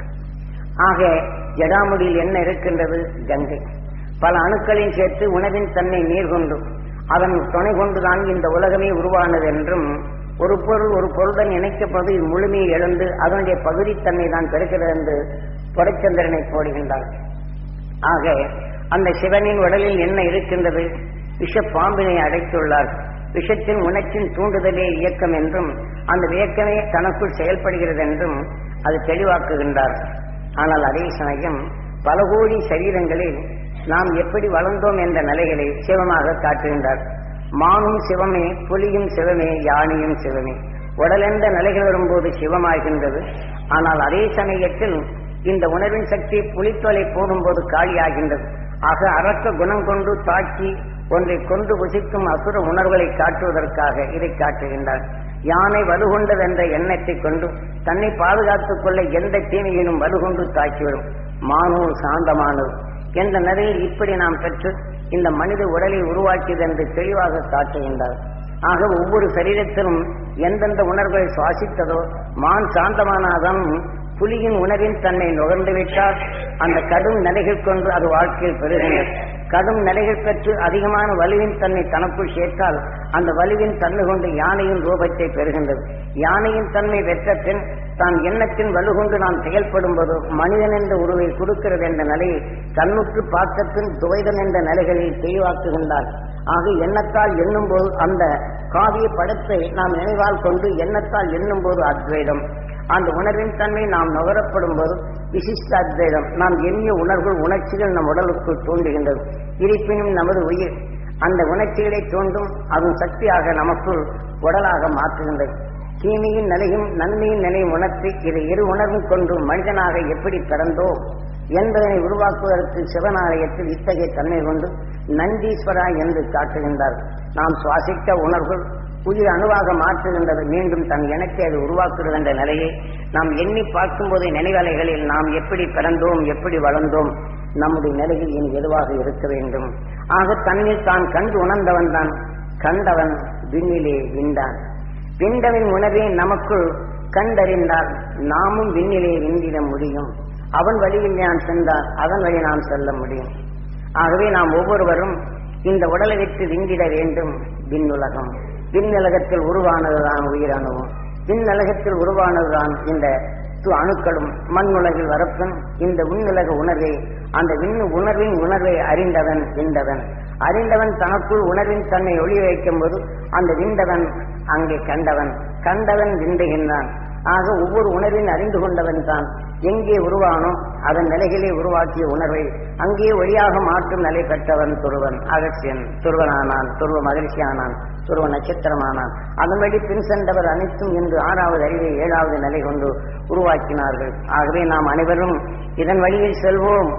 ஆக ஜடாமுடியில் என்ன இருக்கின்றது? கங்கை. பல அணுக்களின் சேர்த்து உணவின் தன்னை நீர் கொண்டு அதன் துணை கொண்டுதான் இந்த உலகமே உருவானது என்றும் ஒரு பொருள் ஒரு பொருளுடன் இணைக்கப்பது முழுமையை எழுந்து அதனுடைய பகுதித்தன்மை தான் பெறுகிறது என்று படைச்சந்திரனை போடுகின்றார். ஆக அந்த சிவனின் உடலில் என்ன இருக்கின்றது? விஷ பாம்பினை அடைத்துள்ளார். விஷத்தின் உணர்ச்சியின் தூண்டுதலே இயக்கம் என்றும் அந்த இயக்கமே தனக்குள் செயல்படுகிறது என்றும் அது தெளிவாக்குகின்றார். ஆனால் அதே சமயம் பல கோடி சரீரங்களில் நாம் எப்படி வளர்ந்தோம் என்ற நிலைகளை சிவமாக காட்டுகின்றார். மானும் சிவமே, புலியும் சிவமே, யானையும் சிவமே. உடலென்ற நிலைகள் வரும்போது சிவமாகின்றது. ஆனால் அதே சமயத்தில் இந்த உணர்வின் சக்தி புலித்தோலை போடும்போது காலியாகின்றது. ஆக அரக்க குணம் கொண்டு தாக்கி ஒன்றை கொண்டு புசிக்கும் அசுர உணர்வுகளை காட்டுவதற்காக இதை காட்டுகின்றார். யானை வலுகொண்டது என்ற எண்ணத்தை கொண்டு தன்னை பாதுகாத்துக் கொள்ள எந்த தீமையிலும் வலுகொண்டு தாக்கிவிடும். மானோ சாந்தமானது என்ற நிலையில் இப்படி நாம் பெற்று இந்த மனித உடலை உருவாக்கியது என்று தெளிவாக காட்டுகின்றார். ஆக ஒவ்வொரு சரீரத்திலும் எந்தெந்த உணர்வுகளை சுவாசித்ததோ மான் சாந்தமானாதான் புலியின் உணர்வின் தன்னை நுகர்ந்து விட்டால் அந்த கடும் நிலைகள் கொண்டு அது வாழ்க்கையில் பெறுகின்றது. கடும் நிலைகள் பெற்று அதிகமான வலுவின் தன்னை தனக்குள் சேர்த்தால் அந்த வலுவின் தன்மை கொண்டு யானையின் ரூபத்தை பெறுகின்றது. யானையின் தன்மை பெற்ற பின் தான் எண்ணத்தின் வலு கொண்டு நாம் செயல்படும் போது மனிதன் என்ற உருவை கொடுக்கிறது என்ற நிலையை தன்னுக்கு பார்க்கத்தின் துவைதம் என்ற நிலைகளில் தெளிவாக்குகின்றார். ஆக எண்ணத்தால் எண்ணும் போது அந்த காவிய படத்தை நாம் நினைவால் கொண்டு எண்ணத்தால் எண்ணும் போது அத்வைதம், அந்த உணர்வின் தன்மை நாம் நுகரப்படும் போது விசிஷ்ட அத்வைதம். நாம் எண்ணிய உணர்வுகள் உணர்ச்சிகள் நம் உடலுக்குள் தோன்றுகின்றது. இருப்பினும் நமது உயிர் அந்த உணர்ச்சிகளை தோன்றும் அதன் சக்தியாக நமக்குள் உடலாக மாற்றுகின்றது. தீமையின் நிலையும் நன்மையின் நிலையும் உணர்த்தி இதை இரு உணர்வும் கொண்டு மனிதனாக எப்படி பிறந்தோம் என்பதனை உருவாக்குவதற்கு சிவனாலயத்தில் இத்தகைய தன்மை கொண்டு நந்தீஸ்வரா என்று காட்டுகின்றார். நாம் சுவாசிக்க உணர்வுகள் உயிர் அணுவாக மாற்றுகின்றது. மீண்டும் தன் இனத்தை அது உருவாக்குகின்ற என்ற நிலையை நாம் எண்ணி பார்க்கும்போது நினைவலைகளில் நாம் எப்படி பிறந்தோம், எப்படி வளர்ந்தோம், நம்முடைய நிலையில் இனி எதுவாக இருக்க வேண்டும். ஆக தன்னில் தான் கண்டு உணர்ந்தவன் தான் கண்டவன் விண்ணிலே விண்டான். விண்டவின் உணர்வை நமக்குள் கண்டறிந்தால் நாமும் விண்ணிலே விண்டிட முடியும். அவன் வழியில் நான் சென்றால் அதன் வழி நாம் செல்ல முடியும். ஆகவே நாம் ஒவ்வொருவரும் இந்த உடலை விட்டு விண்டிட வேண்டும். விண்ணுலகம், விண்ணுலகத்தில் உருவானதுதான் உயிரணுவும், விண்ணுலகத்தில் உருவானதுதான் இந்த அணுக்களும் மண்ணுலகில் வரப்பும். இந்த விண்ணுலக உணர்வை, அந்த விண் உணர்வின் உணர்வை அறிந்தவன் விண்டவன். அறிந்தவன் தனக்குள் உணர்வின் தன்னை ஒளி வைக்கும் போது அந்த விண்டவன் அங்கே கண்டவன், கண்டவன் விண்டுகின்றான். ஆக ஒவ்வொரு உணர்வின் அறிந்து கொண்டவன் தான் எங்கே உருவானோ அதன் நிலைகளே உருவாக்கிய உணர்வை அங்கே ஒளியாக மாற்றும் நிலை பெற்றவன் துருவன். அகசியன் துருவனானான், துருவ மகிழ்ச்சியானான், துருவ நட்சத்திரமானான். அதன்படி பின் சென்றவர் அனைத்தும் என்று ஆறாவது அறிவை ஏழாவது நிலை கொண்டு உருவாக்கினார்கள். ஆகவே நாம் அனைவரும் இதன் வழியில் செல்வோம்.